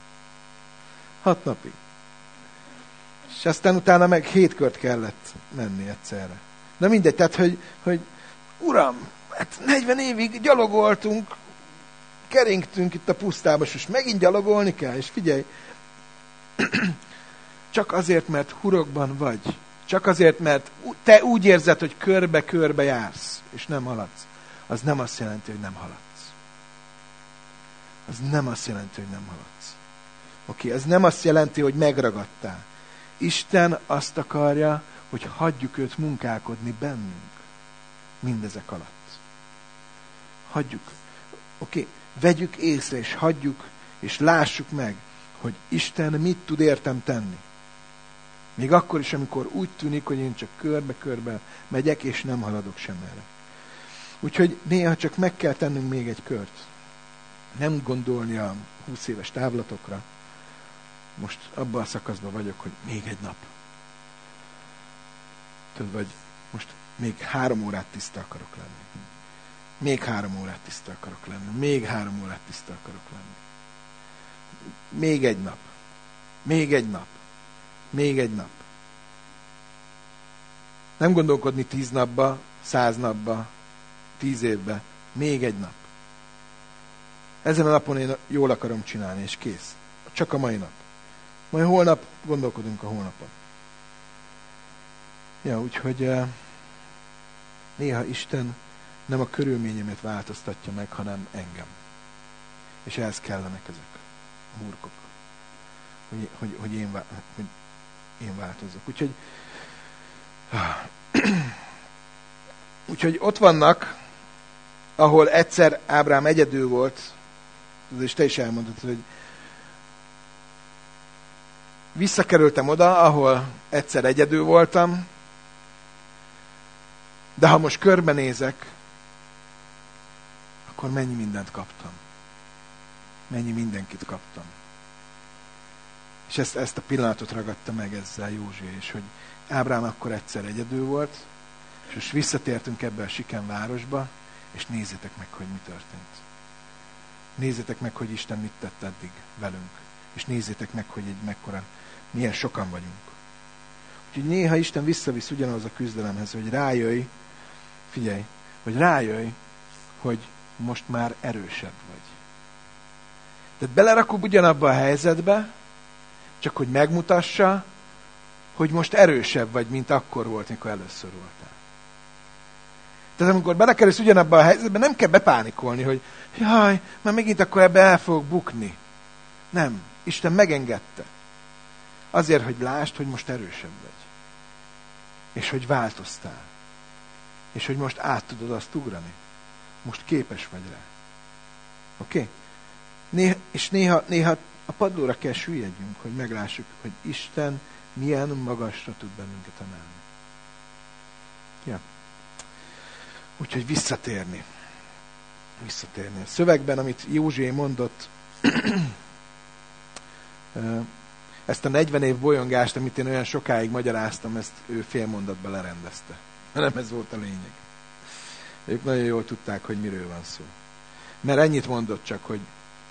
6 napig. És aztán utána meg 7 kört kellett menni egyszerre. De mindegy, tehát, hogy Uram, hát 40 évig gyalogoltunk, keringtünk itt a pusztában, és megint gyalogolni kell, és figyelj, csak azért, mert hurokban vagy, csak azért, mert te úgy érzed, hogy körbe-körbe jársz, és nem haladsz, az nem azt jelenti, hogy nem haladsz. Az nem azt jelenti, hogy nem haladsz. Oké, ez nem azt jelenti, hogy megragadtál. Isten azt akarja, hogy hagyjuk őt munkálkodni bennünk mindezek alatt. Hagyjuk. Oké, vegyük észre, és hagyjuk, és lássuk meg, hogy Isten mit tud értem tenni. Még akkor is, amikor úgy tűnik, hogy én csak körbe-körbe megyek, és nem haladok semmerre. Úgyhogy néha csak meg kell tennünk még egy kört. Nem gondolni a 20 éves távlatokra. Most abban a szakaszban vagyok, hogy még egy nap. Tudod, vagy most még 3 órát tiszta akarok lenni. Még 3 órát tiszta akarok lenni. Még 3 órát tiszta akarok lenni. Még egy nap. Még egy nap. Még egy nap. Nem gondolkodni 10 napba, 100 napba, 10 évbe. Még egy nap. Ezen a napon én jól akarom csinálni, és kész. Csak a mai nap. Majd holnap gondolkodunk a holnapon. Ja, úgyhogy néha Isten nem a körülményemet változtatja meg, hanem engem. És ehhez kellenek ezek a hurkok. Hogy én változzak. Úgyhogy ott vannak, ahol egyszer Ábrám egyedül volt, és te is elmondtad, hogy visszakerültem oda, ahol egyszer egyedül voltam, de ha most körbenézek, akkor mennyi mindent kaptam. Mennyi mindenkit kaptam. És ezt a pillanatot ragadta meg ezzel Józsué, és hogy Ábrám akkor egyszer egyedül volt, és most visszatértünk ebbe a Sikem városba, és nézzétek meg, hogy mi történt. Nézzétek meg, hogy Isten mit tett eddig velünk. És nézzétek meg, hogy milyen sokan vagyunk. Úgyhogy néha Isten visszavisz ugyanaz a küzdelemhez, hogy rájöjj, figyelj, hogy rájöjj, hogy most már erősebb vagy. Tehát belerakod ugyanabba a helyzetbe, csak hogy megmutassa, hogy most erősebb vagy, mint akkor volt, mikor először voltál. Tehát amikor belekerülsz ugyanabba a helyzetbe, nem kell bepánikolni, hogy jaj, már megint akkor ebbe el fogok bukni. Nem. Isten megengedte. Azért, hogy lásd, hogy most erősebb vagy. És hogy változtál. És hogy most át tudod azt ugrani. Most képes vagy rá. Oké? És néha a padlóra kell süllyedjünk, hogy meglássuk, hogy Isten milyen magasra tud bennünket emelni. Ja. Úgyhogy visszatérni. A szövegben, amit Józsué mondott, ezt a 40 év bolyongást, amit én olyan sokáig magyaráztam, ezt ő fél mondatba lerendezte. Nem ez volt a lényeg. Ők nagyon jól tudták, hogy miről van szó. Mert ennyit mondott csak, hogy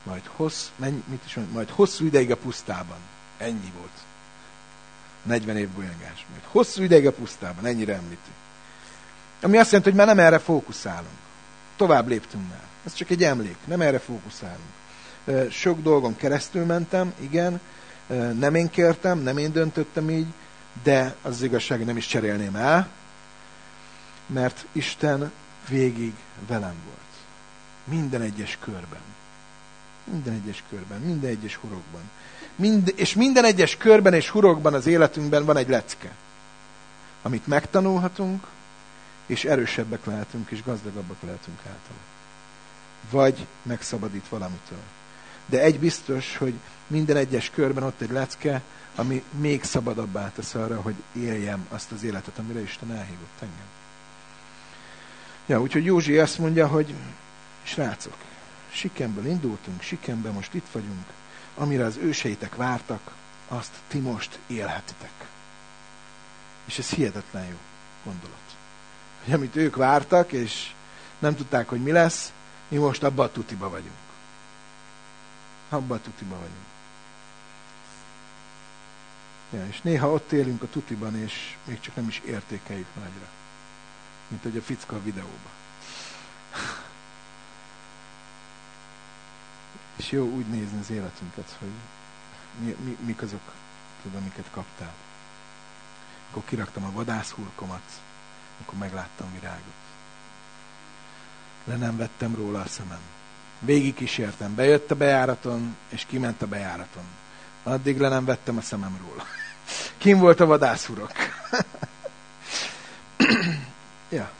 majd hosszú ideig a pusztában. Ennyi volt. 40 év bolyongás. Majd hosszú ideig a pusztában. Ennyire említi. Ami azt jelenti, hogy már nem erre fókuszálunk. Tovább léptünk már. Ez csak egy emlék. Nem erre fókuszálunk. Sok dolgon keresztül mentem, igen. Nem én kértem, nem én döntöttem így, de az igazság, hogy nem is cserélném el, mert Isten végig velem volt. Minden egyes körben. Minden egyes hurokban. És minden egyes körben és hurokban az életünkben van egy lecke, amit megtanulhatunk, és erősebbek lehetünk, és gazdagabbak lehetünk általa. Vagy megszabadít valamitől. De egy biztos, hogy minden egyes körben ott egy lecke, ami még szabadabbá tesz arra, hogy éljem azt az életet, amire Isten elhívott engem. Ja, úgyhogy Józsi azt mondja, hogy srácok, Sikemből indultunk, Sikemben most itt vagyunk, amire az őseitek vártak, azt ti most élhetitek. És ez hihetetlen jó gondolat. Hogy amit ők vártak, és nem tudták, hogy mi lesz, mi most abban a tutiba vagyunk. Abban a tutiba vagyunk. Ja, és néha ott élünk a tutiban, és még csak nem is értékeljük nagyra. Mint hogy a ficka a videóban. És jó úgy nézni az életünket, hogy mik azok, tudod, amiket kaptál. Akkor kiraktam a vadászhurkomat, akkor megláttam virágot. Le nem vettem róla a szemem. Végig kísértem. Bejött a bejáraton, és kiment a bejáraton. Addig le nem vettem a szemem róla. Kim volt a vadászhurok. Ja.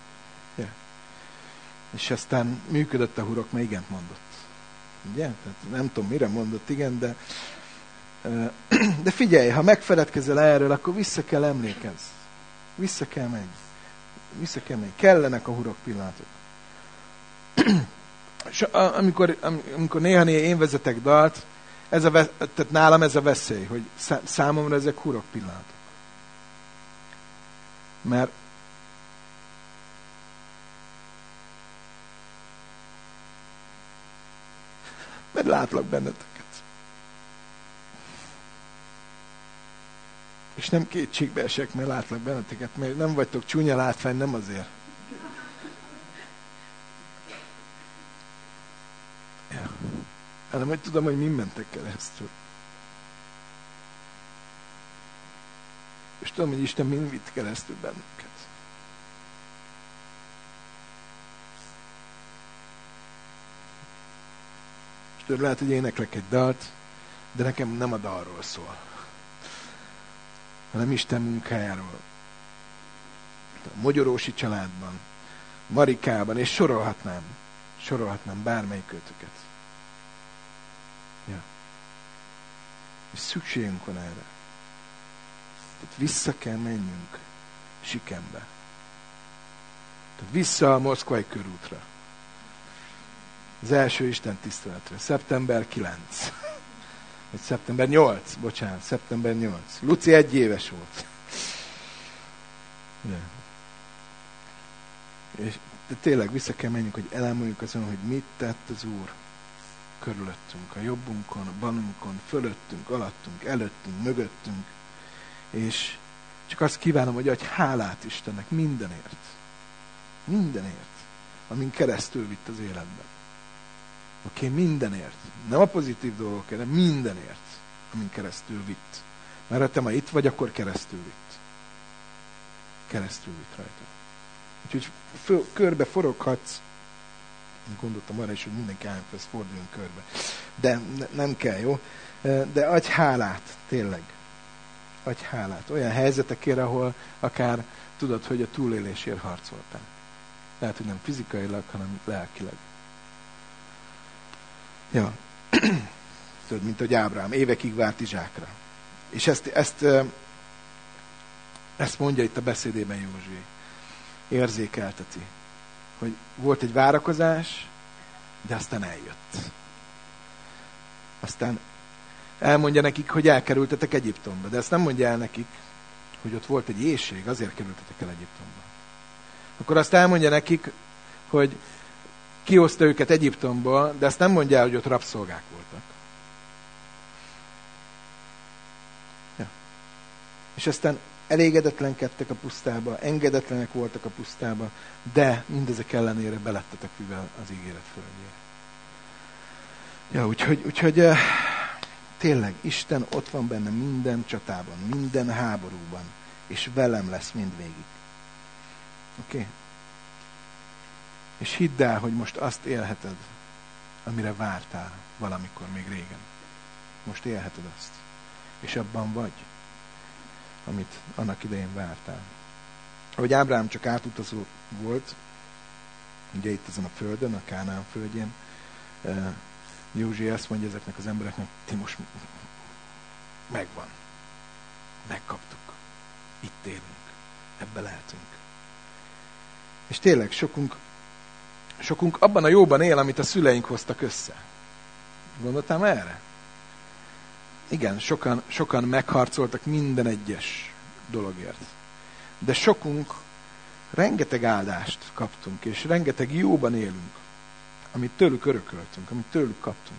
És aztán működött a hurok, mert igent mondott. Ugye? Tehát nem tudom, mire mondott, igen, de figyelj, ha megfeledkezel erről, akkor vissza kell emlékezz. Vissza kell menni. Kellenek a hurok pillanatok. És amikor néha én vezetek dalt, tehát nálam ez a veszély, hogy számomra ezek hurok pillanatok. Mert látlak benneteket. És nem kétségbe esek, mert látlak benneteket, mert nem vagytok csúnya látvány, nem azért. Ja. Hanem, hogy tudom, hogy mi mentek keresztül. És tudom, hogy Isten mind vitt keresztül bennünket. És tudod, lehet, hogy éneklek egy dalt, de nekem nem a dalról szól, hanem Isten munkájáról. A Mogyorósi családban, Marikában, és sorolhatnám bármelyik kötüket. Ja. És szükségünk van erre. Tehát vissza kell menjünk Sikembe. Tehát vissza a Moszkvai körútra. Az első Isten tiszteletre. Szeptember 9. Vagy szeptember 8. Bocsánat, szeptember 8. Luci 1 éves volt. Ja. És de tényleg vissza kell menjünk, hogy elámuljuk azon, hogy mit tett az Úr körülöttünk, a jobbunkon, a balunkon, fölöttünk, alattunk, előttünk, mögöttünk, és Csak azt kívánom, hogy adj hálát Istennek mindenért. Mindenért, amin keresztül vitt az életben. Oké, mindenért. Nem a pozitív dolgokért, de mindenért, amin keresztül vitt. Mert ha te ma itt vagy, akkor keresztül vitt. Keresztül vitt rajta. Úgyhogy körbe foroghatsz. Gondoltam arra is, hogy mindenki álljon fel, forduljon körbe. De nem kell, jó? De adj hálát, tényleg. Adj hálát. Olyan helyzetekért, ahol akár tudod, hogy a túlélésért harcoltál. Lehet, hogy nem fizikailag, hanem lelkileg. Ja. Tudod, mint hogy Ábrahám évekig várt Izsákra. És ezt mondja itt a beszédében Józsué. Érzékelteti, hogy volt egy várakozás, de aztán eljött. Aztán elmondja nekik, hogy elkerültetek Egyiptomba, de ezt nem mondja el nekik, hogy ott volt egy éhség, azért kerültetek el Egyiptomba. Akkor azt elmondja nekik, hogy kihozta őket Egyiptomból, de azt nem mondja el, hogy ott rabszolgák voltak. Ja. És aztán elégedetlenkedtek a pusztába, engedetlenek voltak a pusztába, de mindezek ellenére belettetek mivel az ígéret földjére. Ja, úgyhogy tényleg Isten ott van benne minden csatában, minden háborúban, és velem lesz mindvégig. Oké? És hidd el, hogy most azt élheted, amire vártál valamikor még régen. Most élheted azt. És abban vagy, amit annak idején vártál. Ahogy Ábrahám csak átutazó volt, ugye itt ezen a földön, a Kánaán földjén, Józsué azt mondja ezeknek az embereknek, ti most megvan. Megkaptuk. Itt élünk. Ebbe lehetünk. És tényleg sokunk abban a jóban él, amit a szüleink hoztak össze. Gondoltál erre? Igen, sokan megharcoltak minden egyes dologért. De sokunk rengeteg áldást kaptunk, és rengeteg jóban élünk, amit tőlük örököltünk, amit tőlük kaptunk.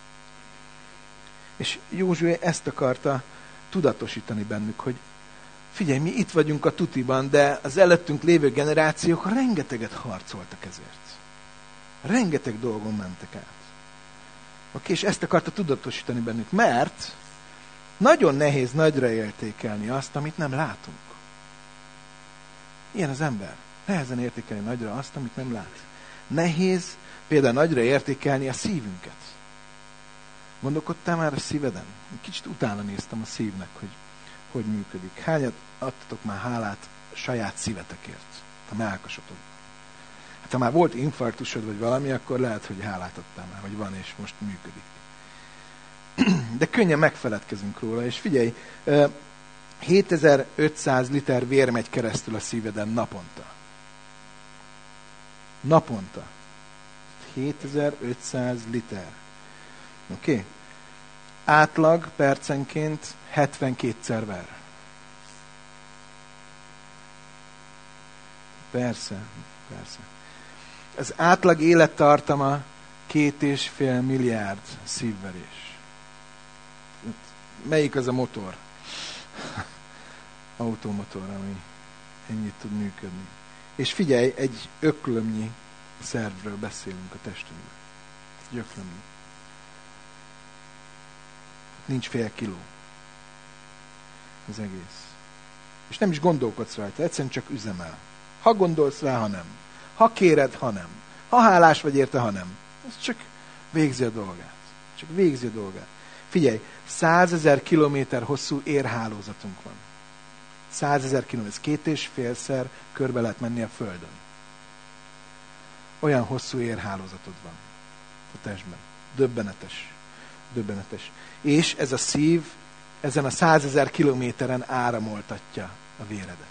És Józsué ezt akarta tudatosítani bennük, hogy figyelj, mi itt vagyunk a tutiban, de az előttünk lévő generációk rengeteget harcoltak ezért. Rengeteg dolgon mentek át. Oké, és ezt akarta tudatosítani bennük, mert nagyon nehéz nagyra értékelni azt, amit nem látunk. Ilyen az ember. Nehezen értékelni nagyra azt, amit nem lát. Nehéz például nagyra értékelni a szívünket. Gondolkodtál már a szíveden? Kicsit utána néztem a szívnek, hogy működik. Hányat adtatok már hálát saját szívetekért? A mellkasotokban. Hát ha már volt infarktusod, vagy valami, akkor lehet, hogy hálát adtál már, vagy van, és most működik. De könnyen megfeledkezünk róla, és figyelj, 7500 liter vér megy keresztül a szíveden naponta. Naponta. 7500 liter. Oké? Átlag percenként 72-szer ver. Persze. Az átlag élettartama 2,5 milliárd szívverés. Melyik az a motor? Automotor, ami ennyit tud működni. És figyelj, egy öklömnyi szervről beszélünk a testünkben. Egy öklömnyi. Nincs fél kiló. Az egész. És nem is gondolkodsz rajta, egyszerűen csak üzemel. Ha gondolsz rá, ha nem. Ha kéred, ha nem. Ha hálás vagy érte, ha nem. Ez csak végzi a dolgát. Csak végzi a dolgát. Figyelj, 100 000 kilométer hosszú érhálózatunk van. 100 000 kilométer. 2,5-szer körbe lehet menni a Földön. Olyan hosszú érhálózatod van a testben. Döbbenetes. Döbbenetes. És ez a szív ezen a 100 000 kilométeren áramoltatja a véredet.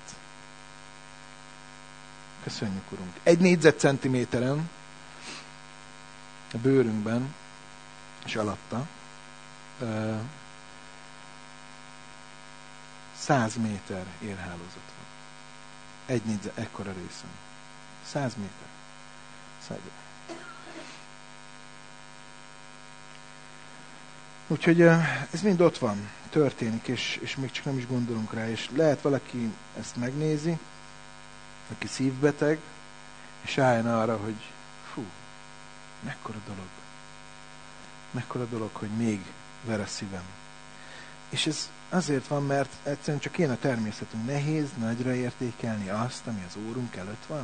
Köszönjük, Urunk. 1 négyzetcentiméteren a bőrünkben és alatta 100 méter érhálózat van. 1 négyzet, ekkora részen. 100 méter. 100. Úgyhogy ez mind ott van, történik, és még csak nem is gondolunk rá. És lehet valaki ezt megnézi, aki szívbeteg, és álljon arra, hogy fú, mekkora dolog, hogy még ver a szívem. És ez azért van, mert egyszerűen csak én a természetünk. Nehéz nagyra értékelni azt, ami az Úrunk előtt van.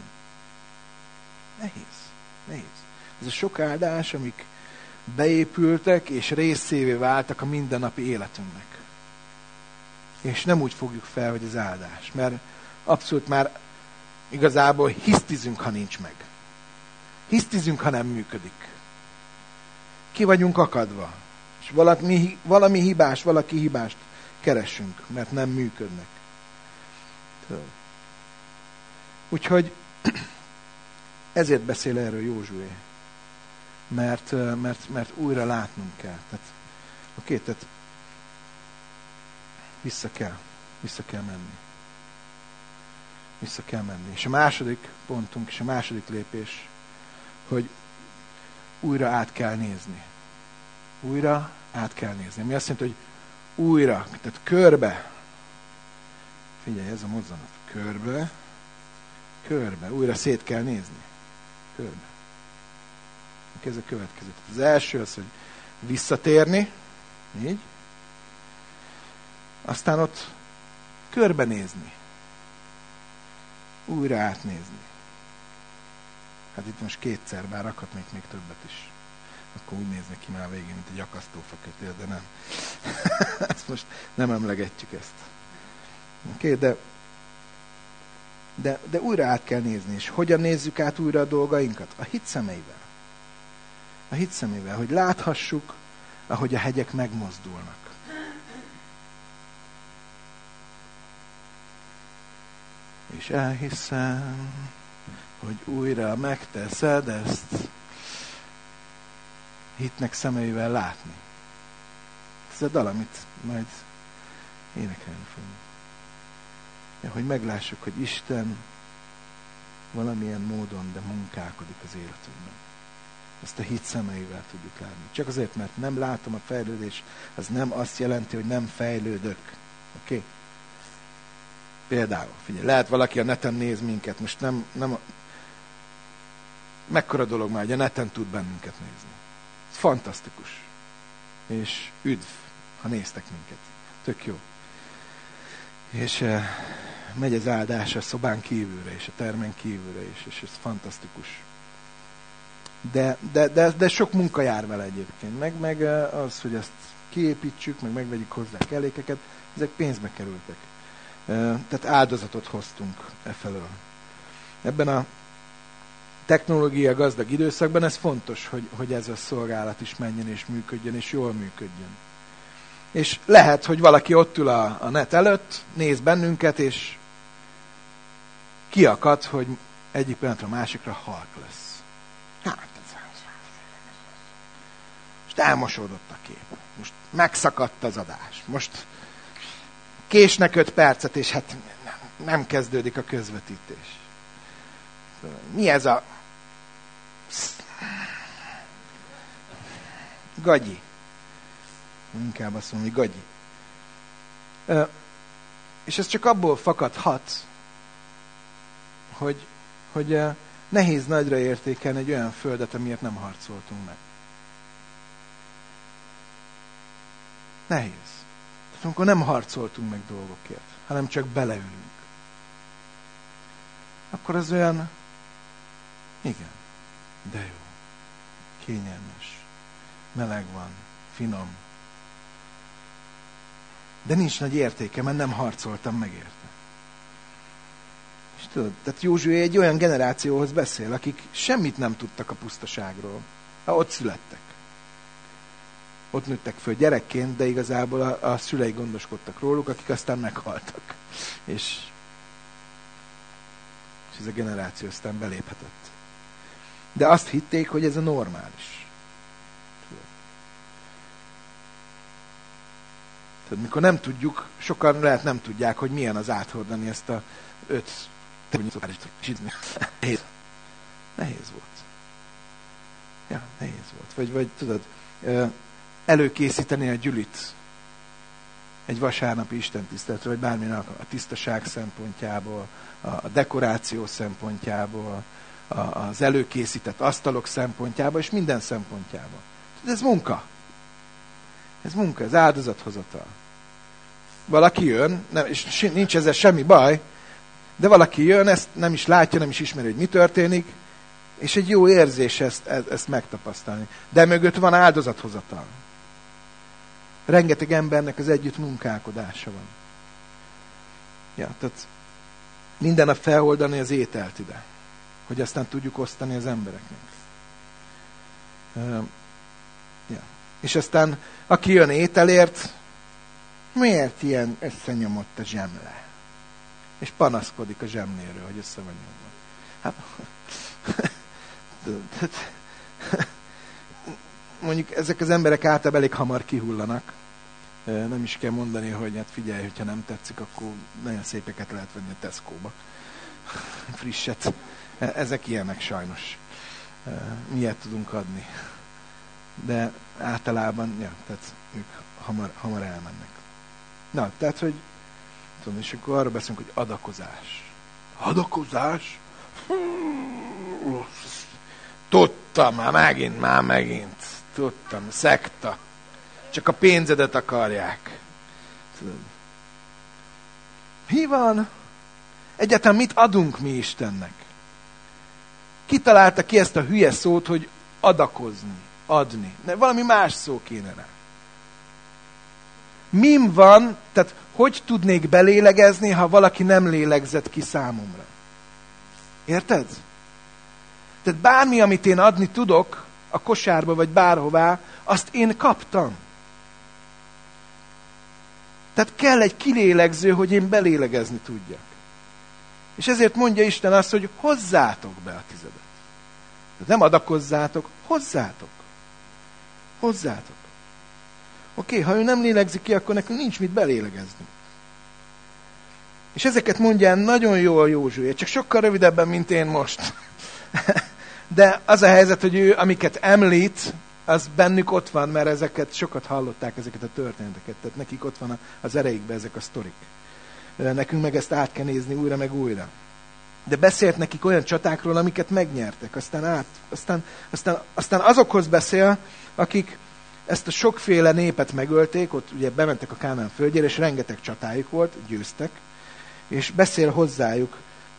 Nehéz. Ez a sok áldás, amik beépültek, és részévé váltak a mindennapi életünknek. És nem úgy fogjuk fel, hogy az áldás. Mert abszolút már igazából hisztizünk, ha nincs meg. Hisztizünk, ha nem működik. Ki vagyunk akadva. És valami hibás, valaki hibást keresünk, mert nem működnek. Úgyhogy ezért beszél erről Józsué. Mert újra látnunk kell. Tehát vissza kell menni. Vissza kell menni. És a második pontunk, és a második lépés, hogy újra át kell nézni. Újra át kell nézni. Ami azt jelenti, hogy újra, tehát körbe. Figyelj, ez a mozzanat. Körbe. Újra szét kell nézni. Körbe. Ez a következő. Az első az, hogy visszatérni. Így. Aztán ott körbenézni. Újra átnézni. Hát itt most kétszer, bár rakhatnék még többet is. Akkor úgy néznek ki már végén, mint egy akasztófakötél, de nem. Ezt most nem emlegetjük ezt. Oké, de újra át kell nézni. És hogyan nézzük át újra a dolgainkat? A hit szemeivel. A hit szemével, hogy láthassuk, ahogy a hegyek megmozdulnak. És elhiszem, hogy újra megteszed ezt, hitnek szemeivel látni. Ez a dal, amit majd énekelni fogunk. Ja, hogy meglássuk, hogy Isten valamilyen módon, de munkálkodik az életünkben. Ezt a hit szemeivel tudjuk látni. Csak azért, mert nem látom a fejlődést, az nem azt jelenti, hogy nem fejlődök. Oké? Például, figyelj, lehet valaki a neten néz minket, most nem mekkora dolog már, hogy a neten tud bennünket nézni. Ez fantasztikus. És üdv, ha néztek minket. Tök jó. És megy az áldás a szobán kívülre, és a termen kívülre is, és ez fantasztikus. De sok munka jár vele egyébként. Meg az, hogy ezt kiépítsük, meg megvegyük hozzá kellékeket, ezek pénzbe kerültek. Tehát áldozatot hoztunk efelől. Ebben a technológia gazdag időszakban ez fontos, hogy ez a szolgálat is menjen és működjön, és jól működjön. És lehet, hogy valaki ott ül a net előtt, néz bennünket, és kiakad, hogy egyik pillanatra a másikra halk lesz. Hát, most elmosódott a kép. Most megszakadt az adás. Most késnek 5 percet, és hát nem kezdődik a közvetítés. Mi ez a gagyi? Inkább azt mondom, hogy gagyi. És ez csak abból fakadhat, hogy nehéz nagyra értékelni egy olyan földet, amiért nem harcoltunk meg. Nehéz. Tehát amikor nem harcoltunk meg dolgokért, hanem csak beleülünk. Akkor az olyan, igen, de jó, kényelmes, meleg van, finom. De nincs nagy értéke, mert nem harcoltam meg érte. És tudod, tehát Józsué egy olyan generációhoz beszél, akik semmit nem tudtak a pusztaságról. Ott születtek. Ott nőttek föl gyerekként, de igazából a szülei gondoskodtak róluk, akik aztán meghaltak. És ez a generáció aztán beléphetett. De azt hitték, hogy ez a normális. Tehát mikor nem tudjuk, sokan lehet nem tudják, hogy milyen az áthordani ezt a 5 Nehéz volt. Ja, nehéz volt. Vagy tudod, előkészíteni a gyülit egy vasárnapi istentiszteletre, vagy bármilyen a tisztaság szempontjából, a dekoráció szempontjából, az előkészített asztalok szempontjából, és minden szempontjából. Ez munka. Ez munka, ez áldozathozatal. Valaki jön, és nincs ezzel semmi baj, de valaki jön, ezt nem is látja, nem is ismeri, hogy mi történik, és egy jó érzés ezt megtapasztalni. De mögött van áldozathozatal. Rengeteg embernek az együtt munkálkodása van. Ja, tehát minden nap feloldani az ételt ide, hogy aztán tudjuk osztani az embereknek. Ja. És aztán, aki jön ételért, miért ilyen összenyomott a zsemle? És panaszkodik a zsemléről, hogy össze van nyomva. Hát, mondjuk ezek az emberek általában elég hamar kihullanak. Nem is kell mondani, hogy hát figyelj, hogyha nem tetszik, akkor nagyon szépeket lehet venni a Tesco-ba. Frisset. Ezek ilyenek sajnos. Miért tudunk adni. De általában, ja, tehát ők hamar elmennek. Na, tehát, hogy tudom, és akkor arra beszélünk, hogy adakozás. Adakozás? Tudtam, már megint. Tudtam, szekta. Csak a pénzedet akarják. Tudod. Mi van? Egyáltalán mit adunk mi Istennek? Ki találta ki ezt a hülye szót, hogy adakozni, adni? Valami más szó kéne rá. Mim van, tehát hogy tudnék belélegezni, ha valaki nem lélegzett ki számomra? Érted? Tehát bármi, amit én adni tudok, a kosárba vagy bárhová, azt én kaptam. Tehát kell egy kilélegző, hogy én belélegezni tudjak. És ezért mondja Isten azt, hogy hozzátok be a tizedet. Tehát nem adakozzátok, hozzátok. Hozzátok. Oké, ha ő nem lélegzik ki, akkor nekünk nincs mit belélegezni. És ezeket mondja nagyon jól Józsué, csak sokkal rövidebben, mint én most. De az a helyzet, hogy ő, amiket említ, az bennük ott van, mert ezeket sokat hallották, ezeket a történeteket. Tehát nekik ott van az ereikben ezek a sztorik. Nekünk meg ezt át kell nézni újra meg újra. De beszélt nekik olyan csatákról, amiket megnyertek. Aztán azokhoz beszél, akik ezt a sokféle népet megölték, ott ugye bementek a Kánaán földjére, és rengeteg csatájuk volt, győztek, és beszél hozzájuk,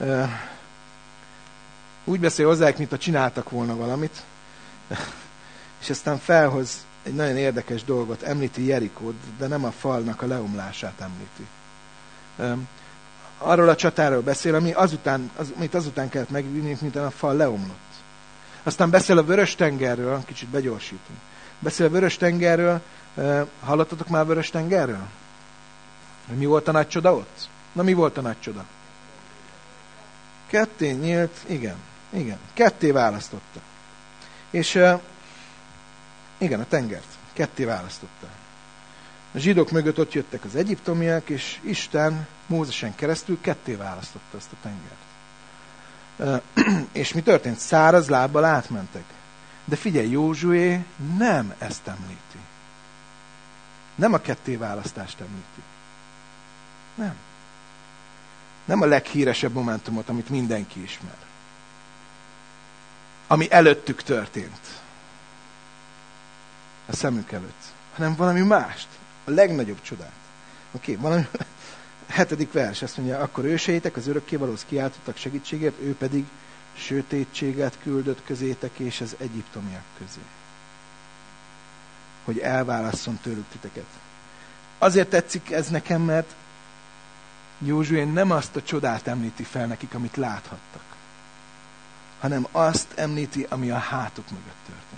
úgy beszél hozzájuk, mintha csináltak volna valamit, és aztán felhoz egy nagyon érdekes dolgot, említi Jerikót, de nem a falnak a leomlását említi. Arról a csatáról beszél, amit azután kellett megvinni, mint a fal leomlott. Aztán beszél a Vörös-tengerről, kicsit begyorsítunk. Beszél a Vörös-tengerről, hallottatok már a Vörös-tengerről? Mi volt a nagy csoda ott? Na, mi volt a nagy csoda? Ketté nyílt, igen, ketté választotta. És igen, a tengert ketté választotta. A zsidók mögött ott jöttek az egyiptomiak, és Isten Mózesen keresztül ketté választotta azt a tengert. És mi történt? Száraz lábbal átmentek. De figyelj, Józsué nem ezt említi. Nem a kettéválasztást említi. Nem. Nem a leghíresebb momentumot, amit mindenki ismer. Ami előttük történt. A szemük előtt. Hanem valami mást. A legnagyobb csodát. Oké, valami... 7. vers, azt mondja, akkor őseitek az örökkévalóhoz kiáltottak segítségért, ő pedig sötétséget küldött közétek és az egyiptomiak közé. Hogy elválasszon tőlük titeket. Azért tetszik ez nekem, mert Józsué nem azt a csodát említi fel nekik, amit láthattak, hanem azt említi, ami a hátuk mögött történt.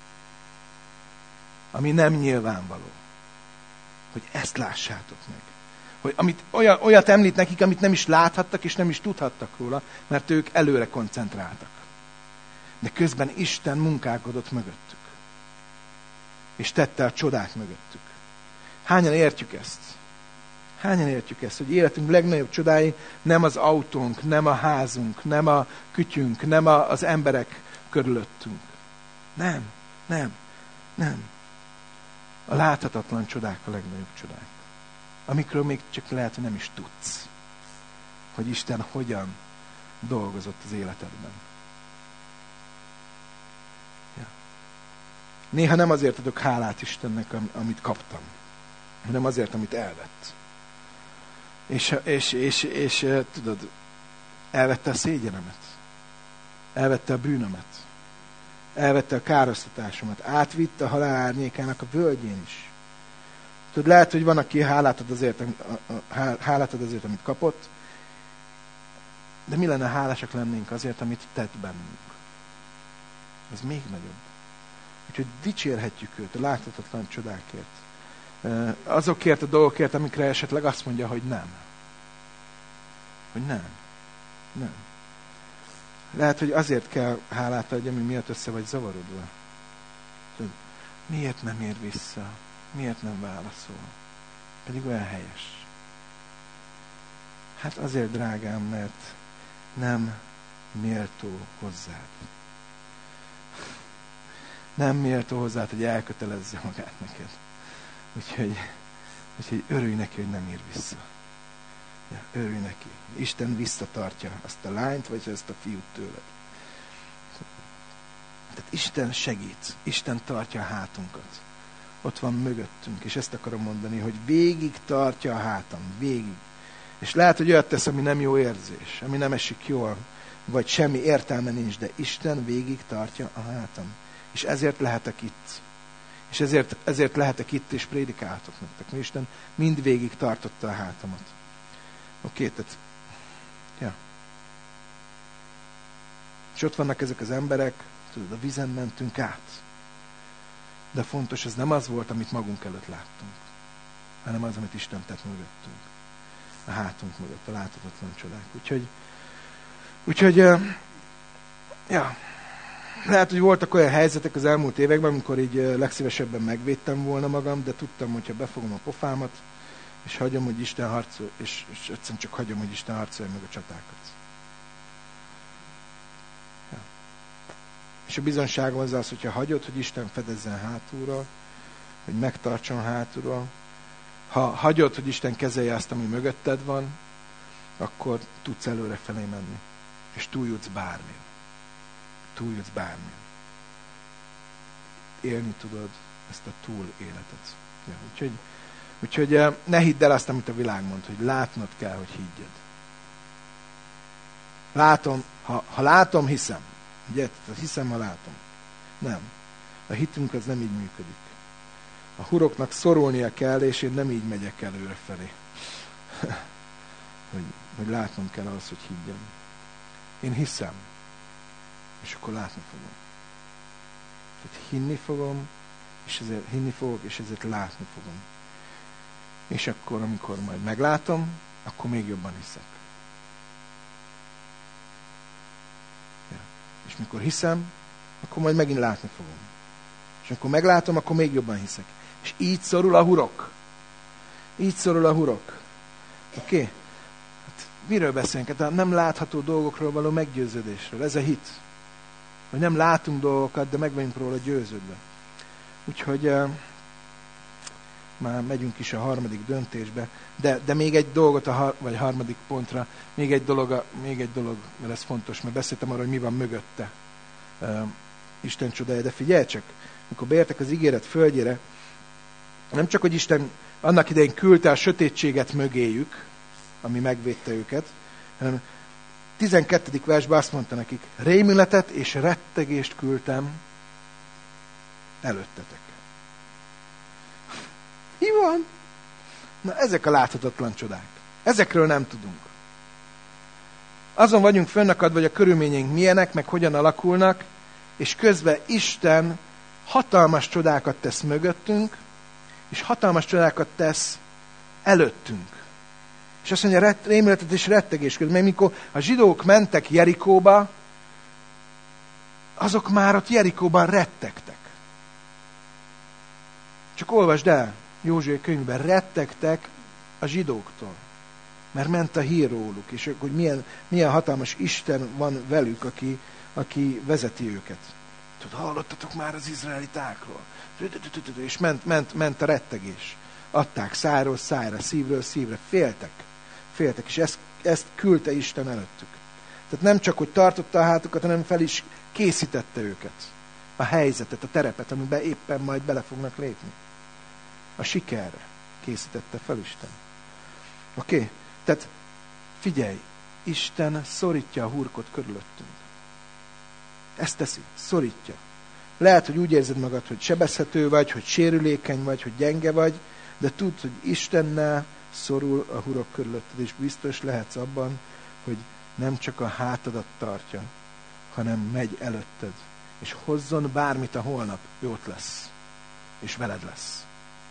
Ami nem nyilvánvaló. Hogy ezt lássátok meg. Hogy olyat említ nekik, amit nem is láthattak, és nem is tudhattak róla, mert ők előre koncentráltak. De közben Isten munkálkodott mögöttük. És tette a csodát mögöttük. Hányan értjük ezt? Hányan értjük ezt, hogy életünk legnagyobb csodái nem az autónk, nem a házunk, nem a kütyünk, nem az emberek körülöttünk. Nem. A láthatatlan csodák a legnagyobb csodák. Amikről még csak lehet, hogy nem is tudsz. Hogy Isten hogyan dolgozott az életedben. Ja. Néha nem azért adok hálát Istennek, amit kaptam, hanem azért, amit elvett. És tudod, elvette a szégyenemet. Elvette a bűnömet. Elvette a károsztatásomat. Átvitte a halál árnyékának a völgyén is. Tudod, lehet, hogy van, aki hálát ad azért, amit kapott, de mi lenne, hálásak lennénk azért, amit tett bennünk. Ez még nagyobb. Úgyhogy dicsérhetjük őt a láthatatlan csodákért. Azokért a dolgokért, amikre esetleg azt mondja, hogy nem. Hogy nem. Nem. Lehet, hogy azért kell hálát adni, ami miatt össze vagy zavarodva. Miért nem ér vissza? Miért nem válaszol? Pedig olyan helyes. Hát azért, drágám, mert nem méltó hozzád. Nem méltó hozzád, hogy elkötelezze magát neked. Úgyhogy örülj neki, hogy nem ír vissza. Ja, örülj neki. Isten visszatartja azt a lányt, vagy ezt a fiút tőled. Tehát Isten segít. Isten tartja a hátunkat. Ott van mögöttünk, és ezt akarom mondani, hogy végig tartja a hátam. Végig. És lehet, hogy olyat tesz, ami nem jó érzés, ami nem esik jól, vagy semmi értelme nincs, de Isten végig tartja a hátam. És ezért lehetek itt. És ezért lehetek itt, és prédikáltok nektek. Mert Isten mindvégig tartotta a hátamat. Oké, tehát... Ja. És ott vannak ezek az emberek, tudod, a vízen mentünk át. De fontos, ez nem az volt, amit magunk előtt láttunk, hanem az, amit Isten tett mögöttünk. A hátunk mögött, a láthatatlan csodák. Úgyhogy ja, lehet, hogy voltak olyan helyzetek az elmúlt években, amikor így legszívesebben megvédtem volna magam, de tudtam, hogyha befogom a pofámat, és hagyom, hogy Isten harcol, és egyszerűen csak hagyom, hogy Isten harcolja meg a csatákat. Ja. És a bizonságom az, hogyha hagyod, hogy Isten fedezzen hátulról, hogy megtartson hátulról, ha hagyod, hogy Isten kezelje azt, ami mögötted van, akkor tudsz előrefelé menni. És túljutsz bármin. Túljutsz bármin. Élni tudod ezt a túl életet. Ja, úgyhogy ne hidd el azt, amit a világ mond, hogy látnod kell, hogy higgyed. Látom, ha látom, hiszem. Ugye? Hiszem, ha látom. Nem. A hitünk az nem így működik. A huroknak szorulnia kell, és én nem így megyek előrefelé. hogy látnom kell ahhoz, hogy higgyem. Én hiszem, és akkor látni fogom. Tehát hinni fogom, és ezért látni fogom. És akkor, amikor majd meglátom, akkor még jobban hiszek. Ja. És mikor hiszem, akkor majd megint látni fogom. És amikor meglátom, akkor még jobban hiszek. És így szorul a hurok. Így szorul a hurok. Oké? Hát miről beszélünk? Hát a nem látható dolgokról való meggyőződésről. Ez a hit. Hogy nem látunk dolgokat, de meg vagyunk róla győződve. Úgyhogy már megyünk is a harmadik döntésbe. De még egy dolgot, vagy harmadik pontra, még egy dolog, mert ez fontos, mert beszéltem arról, hogy mi van mögötte. Isten csodája, de figyelj csak, mikor beértek az ígéret földjére, nem csak, hogy Isten annak idején küldte a sötétséget mögéjük, ami megvédte őket, hanem 12. versben azt mondta nekik, rémületet és rettegést küldtem előttetek. Mi van? Na, ezek a láthatatlan csodák. Ezekről nem tudunk. Azon vagyunk fönnakadva, hogy a körülményeink milyenek, meg hogyan alakulnak, és közben Isten hatalmas csodákat tesz mögöttünk, és hatalmas csodákat tesz előttünk. És azt mondja, rémületet és rettegés közben. Mert mikor a zsidók mentek Jerikóba, azok már ott Jerikóban rettegtek. Csak olvasd el, Józsué könyvben, rettegtek a zsidóktól. Mert ment a hír róluk, és hogy milyen hatalmas Isten van velük, aki vezeti őket. hallottatok már az izraelitákról? És ment a rettegés. Adták szájról szájra, szívről szívre. Féltek, és ezt küldte Isten előttük. Tehát nem csak, hogy tartotta a hátukat, hanem fel is készítette őket. A helyzetet, a terepet, amiben éppen majd bele fognak lépni. A sikerre készítette fel Isten. Oké? Tehát figyelj, Isten szorítja a hurkot körülöttünk. Ezt teszi, szorítja. Lehet, hogy úgy érzed magad, hogy sebezhető vagy, hogy sérülékeny vagy, hogy gyenge vagy, de tudd, hogy Istennel szorul a hurok körülötted, és biztos lehetsz abban, hogy nem csak a hátadat tartja, hanem megy előtted, és hozzon bármit a holnap, ő ott lesz, és veled lesz.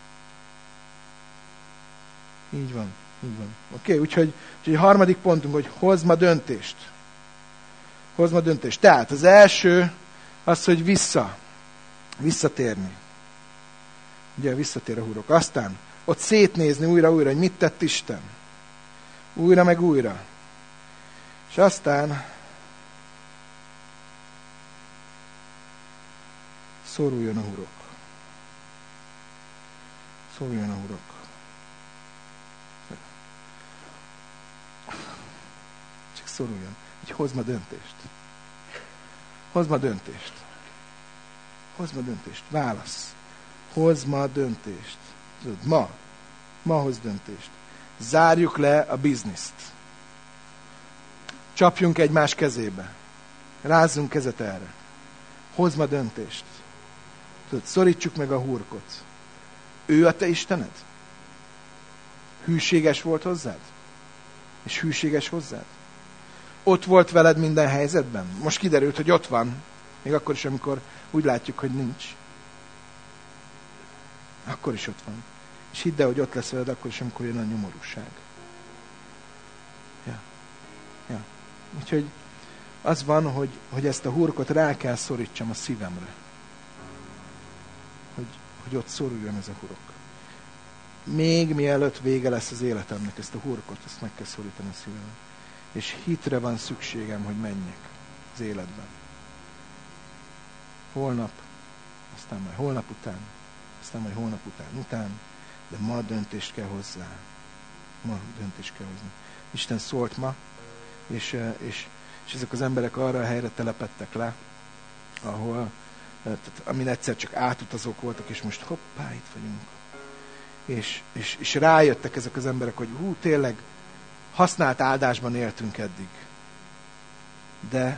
Így van. Oké, úgyhogy a harmadik pontunk, hogy hozd ma döntést. Tehát az első az, hogy visszatérni. Ugye visszatér a hurok. Aztán ott szétnézni újra, hogy mit tett Isten. Újra meg újra. És aztán szoruljon a hurok. Csak szoruljon. Így hozd ma döntést. Válasz. Hozd ma döntést. Tudod, ma hozd döntést. Zárjuk le a bizniszt. Csapjunk egymás kezébe. Rázzunk kezet erre. Hozd ma döntést. Tudod, szorítsuk meg a hurkot. Ő a te Istened? Hűséges volt hozzád? És hűséges hozzád? Ott volt veled minden helyzetben? Most kiderült, hogy ott van. Még akkor is, amikor úgy látjuk, hogy nincs. Akkor is ott van. És hidd el, hogy ott lesz veled akkor is, amikor jön a nyomorúság. Ja. Úgyhogy az van, hogy ezt a hurkot rá kell szorítsam a szívemre. Hogy ott szoruljon ez a hurok. Még mielőtt vége lesz az életemnek, ezt a hurkot, ezt meg kell szorítani a szívemre. És hitre van szükségem, hogy menjek az életben. Holnap, aztán majd holnap után, aztán majd hónap után, de ma döntést kell hozzá. Isten szólt ma, és ezek az emberek arra a helyre telepedtek le, ahol, amin egyszer csak átutazók voltak, és most hoppá, itt vagyunk. És rájöttek ezek az emberek, hogy tényleg használt áldásban éltünk eddig. De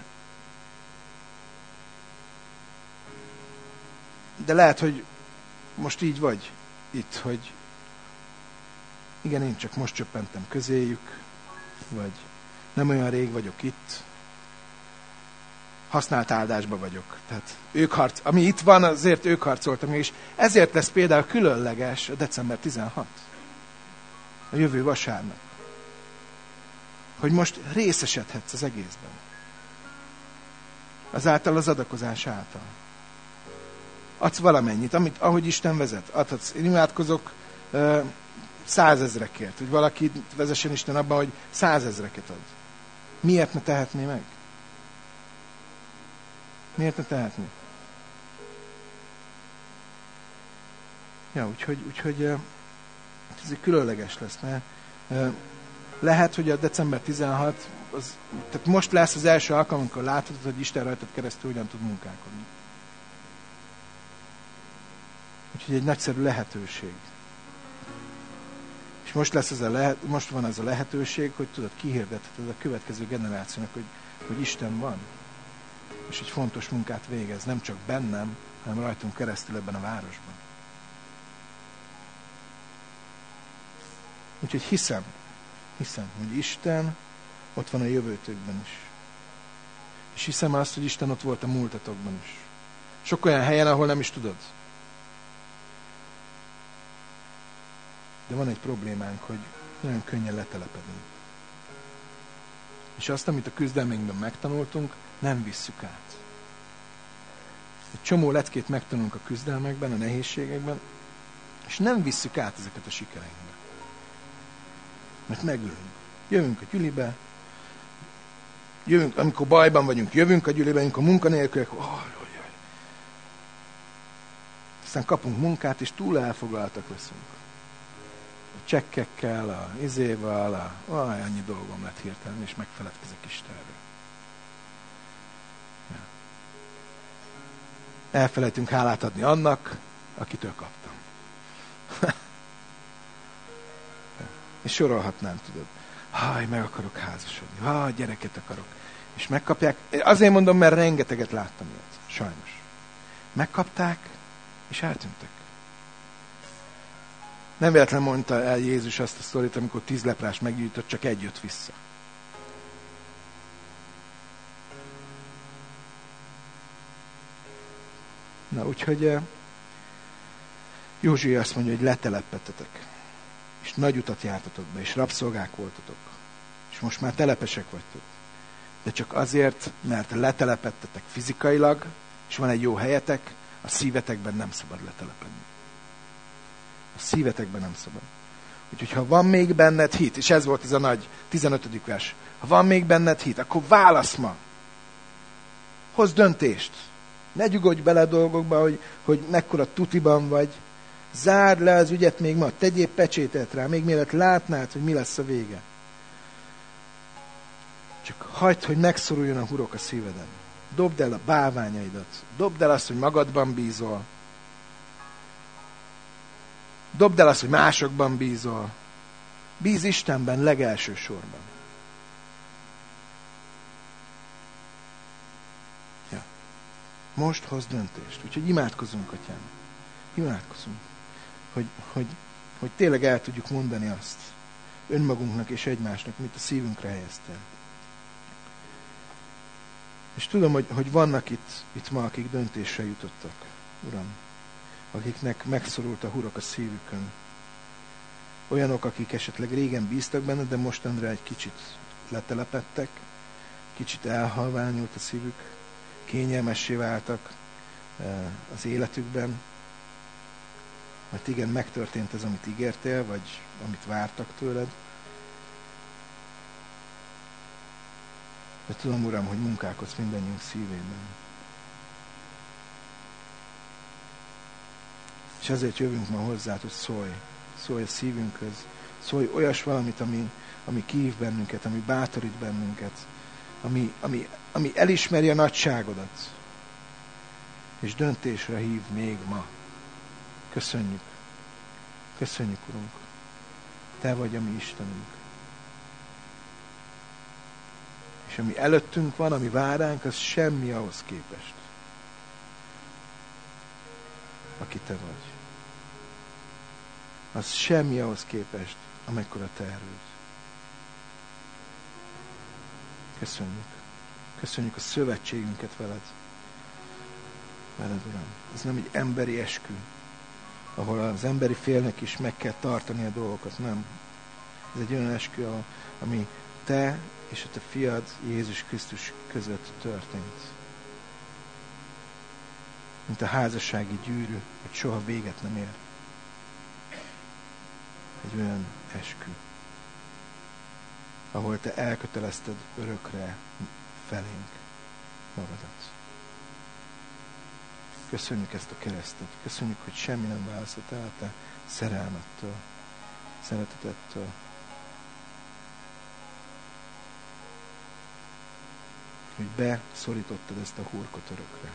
lehet, hogy most így vagy itt, hogy igen, én csak most csöppentem közéjük, vagy nem olyan rég vagyok itt, használt áldásba vagyok. Tehát ami itt van, azért ők harcoltak még, és ezért lesz például különleges a december 16. A jövő vasárnap. Hogy most részesedhetsz az egészben. Azáltal az adakozás által. Adsz valamennyit, ahogy Isten vezet. Adhatsz. Én imádkozok 100 000-ekért, hogy valaki vezessen Isten abban, hogy 100 000-eket ad. Miért ne tehetné meg? Miért ne tehetné? Ja, úgyhogy ez egy különleges lesz, mert lehet, hogy a december 16, tehát most lesz az első alkalom, amikor láthatod, hogy Isten rajtad keresztül hogyan tud munkálkodni. Úgyhogy egy nagyszerű lehetőség. És most van az a lehetőség, hogy tudod, kihirdetheted a következő generációnak, hogy Isten van. És egy fontos munkát végez, nem csak bennem, hanem rajtunk keresztül ebben a városban. Úgyhogy hiszem, hogy Isten ott van a jövőtökben is. És hiszem azt, hogy Isten ott volt a múltatokban is. Sok olyan helyen, ahol nem is tudod. De van egy problémánk, hogy nagyon könnyen letelepedünk. És azt, amit a küzdelmeinkben megtanultunk, nem visszük át. Egy csomó leckét megtanulunk a küzdelmekben, a nehézségekben, és nem visszük át ezeket a sikereinkbe. Mert megülünk. Jövünk a gyülibe, amikor bajban vagyunk, jövünk a gyülibe, amikor munkanélkülek, aztán kapunk munkát, és túl elfoglaltak leszünk. A csekkekkel, a izéval, annyi dolgom lett hirtelen, és megfeledkezek Istenről. Ja. Elfelejtünk hálát adni annak, akitől kaptam. És sorolhatnám, tudod. Meg akarok házasodni. Gyereket akarok. És megkapják. Azért mondom, mert rengeteget láttam ilyet. Sajnos. Megkapták, és eltűntek. Nem véletlen mondta el Jézus azt a sztorit, amikor 10 leprás meggyújtott, csak egy jött vissza. Na, úgyhogy Józsué azt mondja, hogy letelepedtetek, és nagy utat jártatok be, és rabszolgák voltatok, és most már telepesek vagytok. De csak azért, mert letelepedtetek fizikailag, és van egy jó helyetek, a szívetekben nem szabad letelepedni. A szívetekben nem szabad. Úgyhogy ha van még benned hit, és ez volt ez a nagy 15. vers, ha van még benned hit, akkor válasz ma. Hozz döntést. Ne nyugodj bele a dolgokba, hogy mekkora tutiban vagy. Zárd le az ügyet még ma, tegyél pecsétet rá, még mielőtt látnád, hogy mi lesz a vége. Csak hagyd, hogy megszoruljon a hurok a szíveden. Dobd el a bálványaidat. Dobd el azt, hogy magadban bízol. Dobd el azt, hogy másokban bízol. Bíz Istenben legelső sorban. Ja. Most hozz döntést. Úgyhogy imádkozunk, Atyám. Imádkozunk. Hogy tényleg el tudjuk mondani azt önmagunknak és egymásnak, mit a szívünkre helyeztél. És tudom, hogy vannak itt ma, akik döntésre jutottak, Uram, akiknek megszorult a hurok a szívükön. Olyanok, akik esetleg régen bíztak benne, de mostanra egy kicsit letelepedtek, kicsit elhalványult a szívük, kényelmessé váltak az életükben, mert igen, megtörtént ez, amit ígértél, vagy amit vártak tőled. De tudom, Uram, hogy munkálkodsz mindannyiunk szívében. És ezért jövünk ma hozzád, hogy szólj a szívünkhöz, szólj olyas valamit, ami kihív bennünket, ami bátorít bennünket, ami elismeri a nagyságodat, és döntésre hív még ma. Köszönjük. Köszönjük, Urunk. Te vagy a mi Istenünk. És ami előttünk van, ami vár ránk, az semmi ahhoz képest, aki Te vagy. Az semmi ahhoz képest, amekkora Te erőd. Köszönjük. Köszönjük a szövetségünket veled, Uram. Ez nem egy emberi eskü, ahol az emberi félnek is meg kell tartani a dolgokat, nem. Ez egy olyan eskü, ami Te és a Te fiad Jézus Krisztus között történt. Mint a házassági gyűrű, hogy soha véget nem ér. Egy olyan eskü, ahol Te elkötelezted örökre felénk magadat. Köszönjük ezt a keresztet. Köszönjük, hogy semmi nem választott el a Te szerelmettől, szeretetettől. Hogy beszorítottad ezt a hurkot örökre.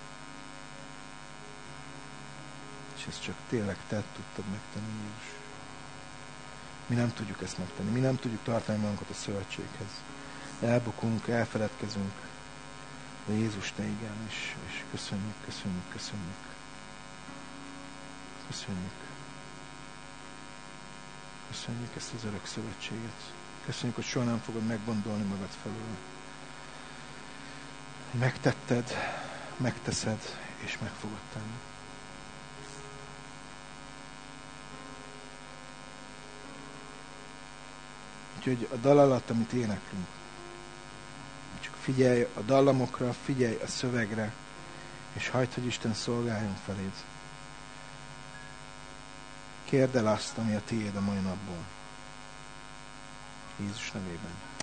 És ezt csak tényleg Te tudtad megtenni, Jézus. Mi nem tudjuk ezt megtenni. Mi nem tudjuk tartani magunkat a szövetséghez. Elbukunk, elfeledkezünk. De Jézus, Te igen, és köszönjük, köszönjük, köszönjük. Köszönjük. Köszönjük ezt az örök szövetséget. Köszönjük, hogy soha nem fogod meggondolni magad felől. Megtetted, megteszed, és meg fogod tenni. Úgyhogy a dal alatt, amit éneklünk, csak figyelj a dallamokra, figyelj a szövegre, és hagyd, hogy Isten szolgáljon feléd. Kérd el azt, ami a tiéd a mai napból. Jézus nevében.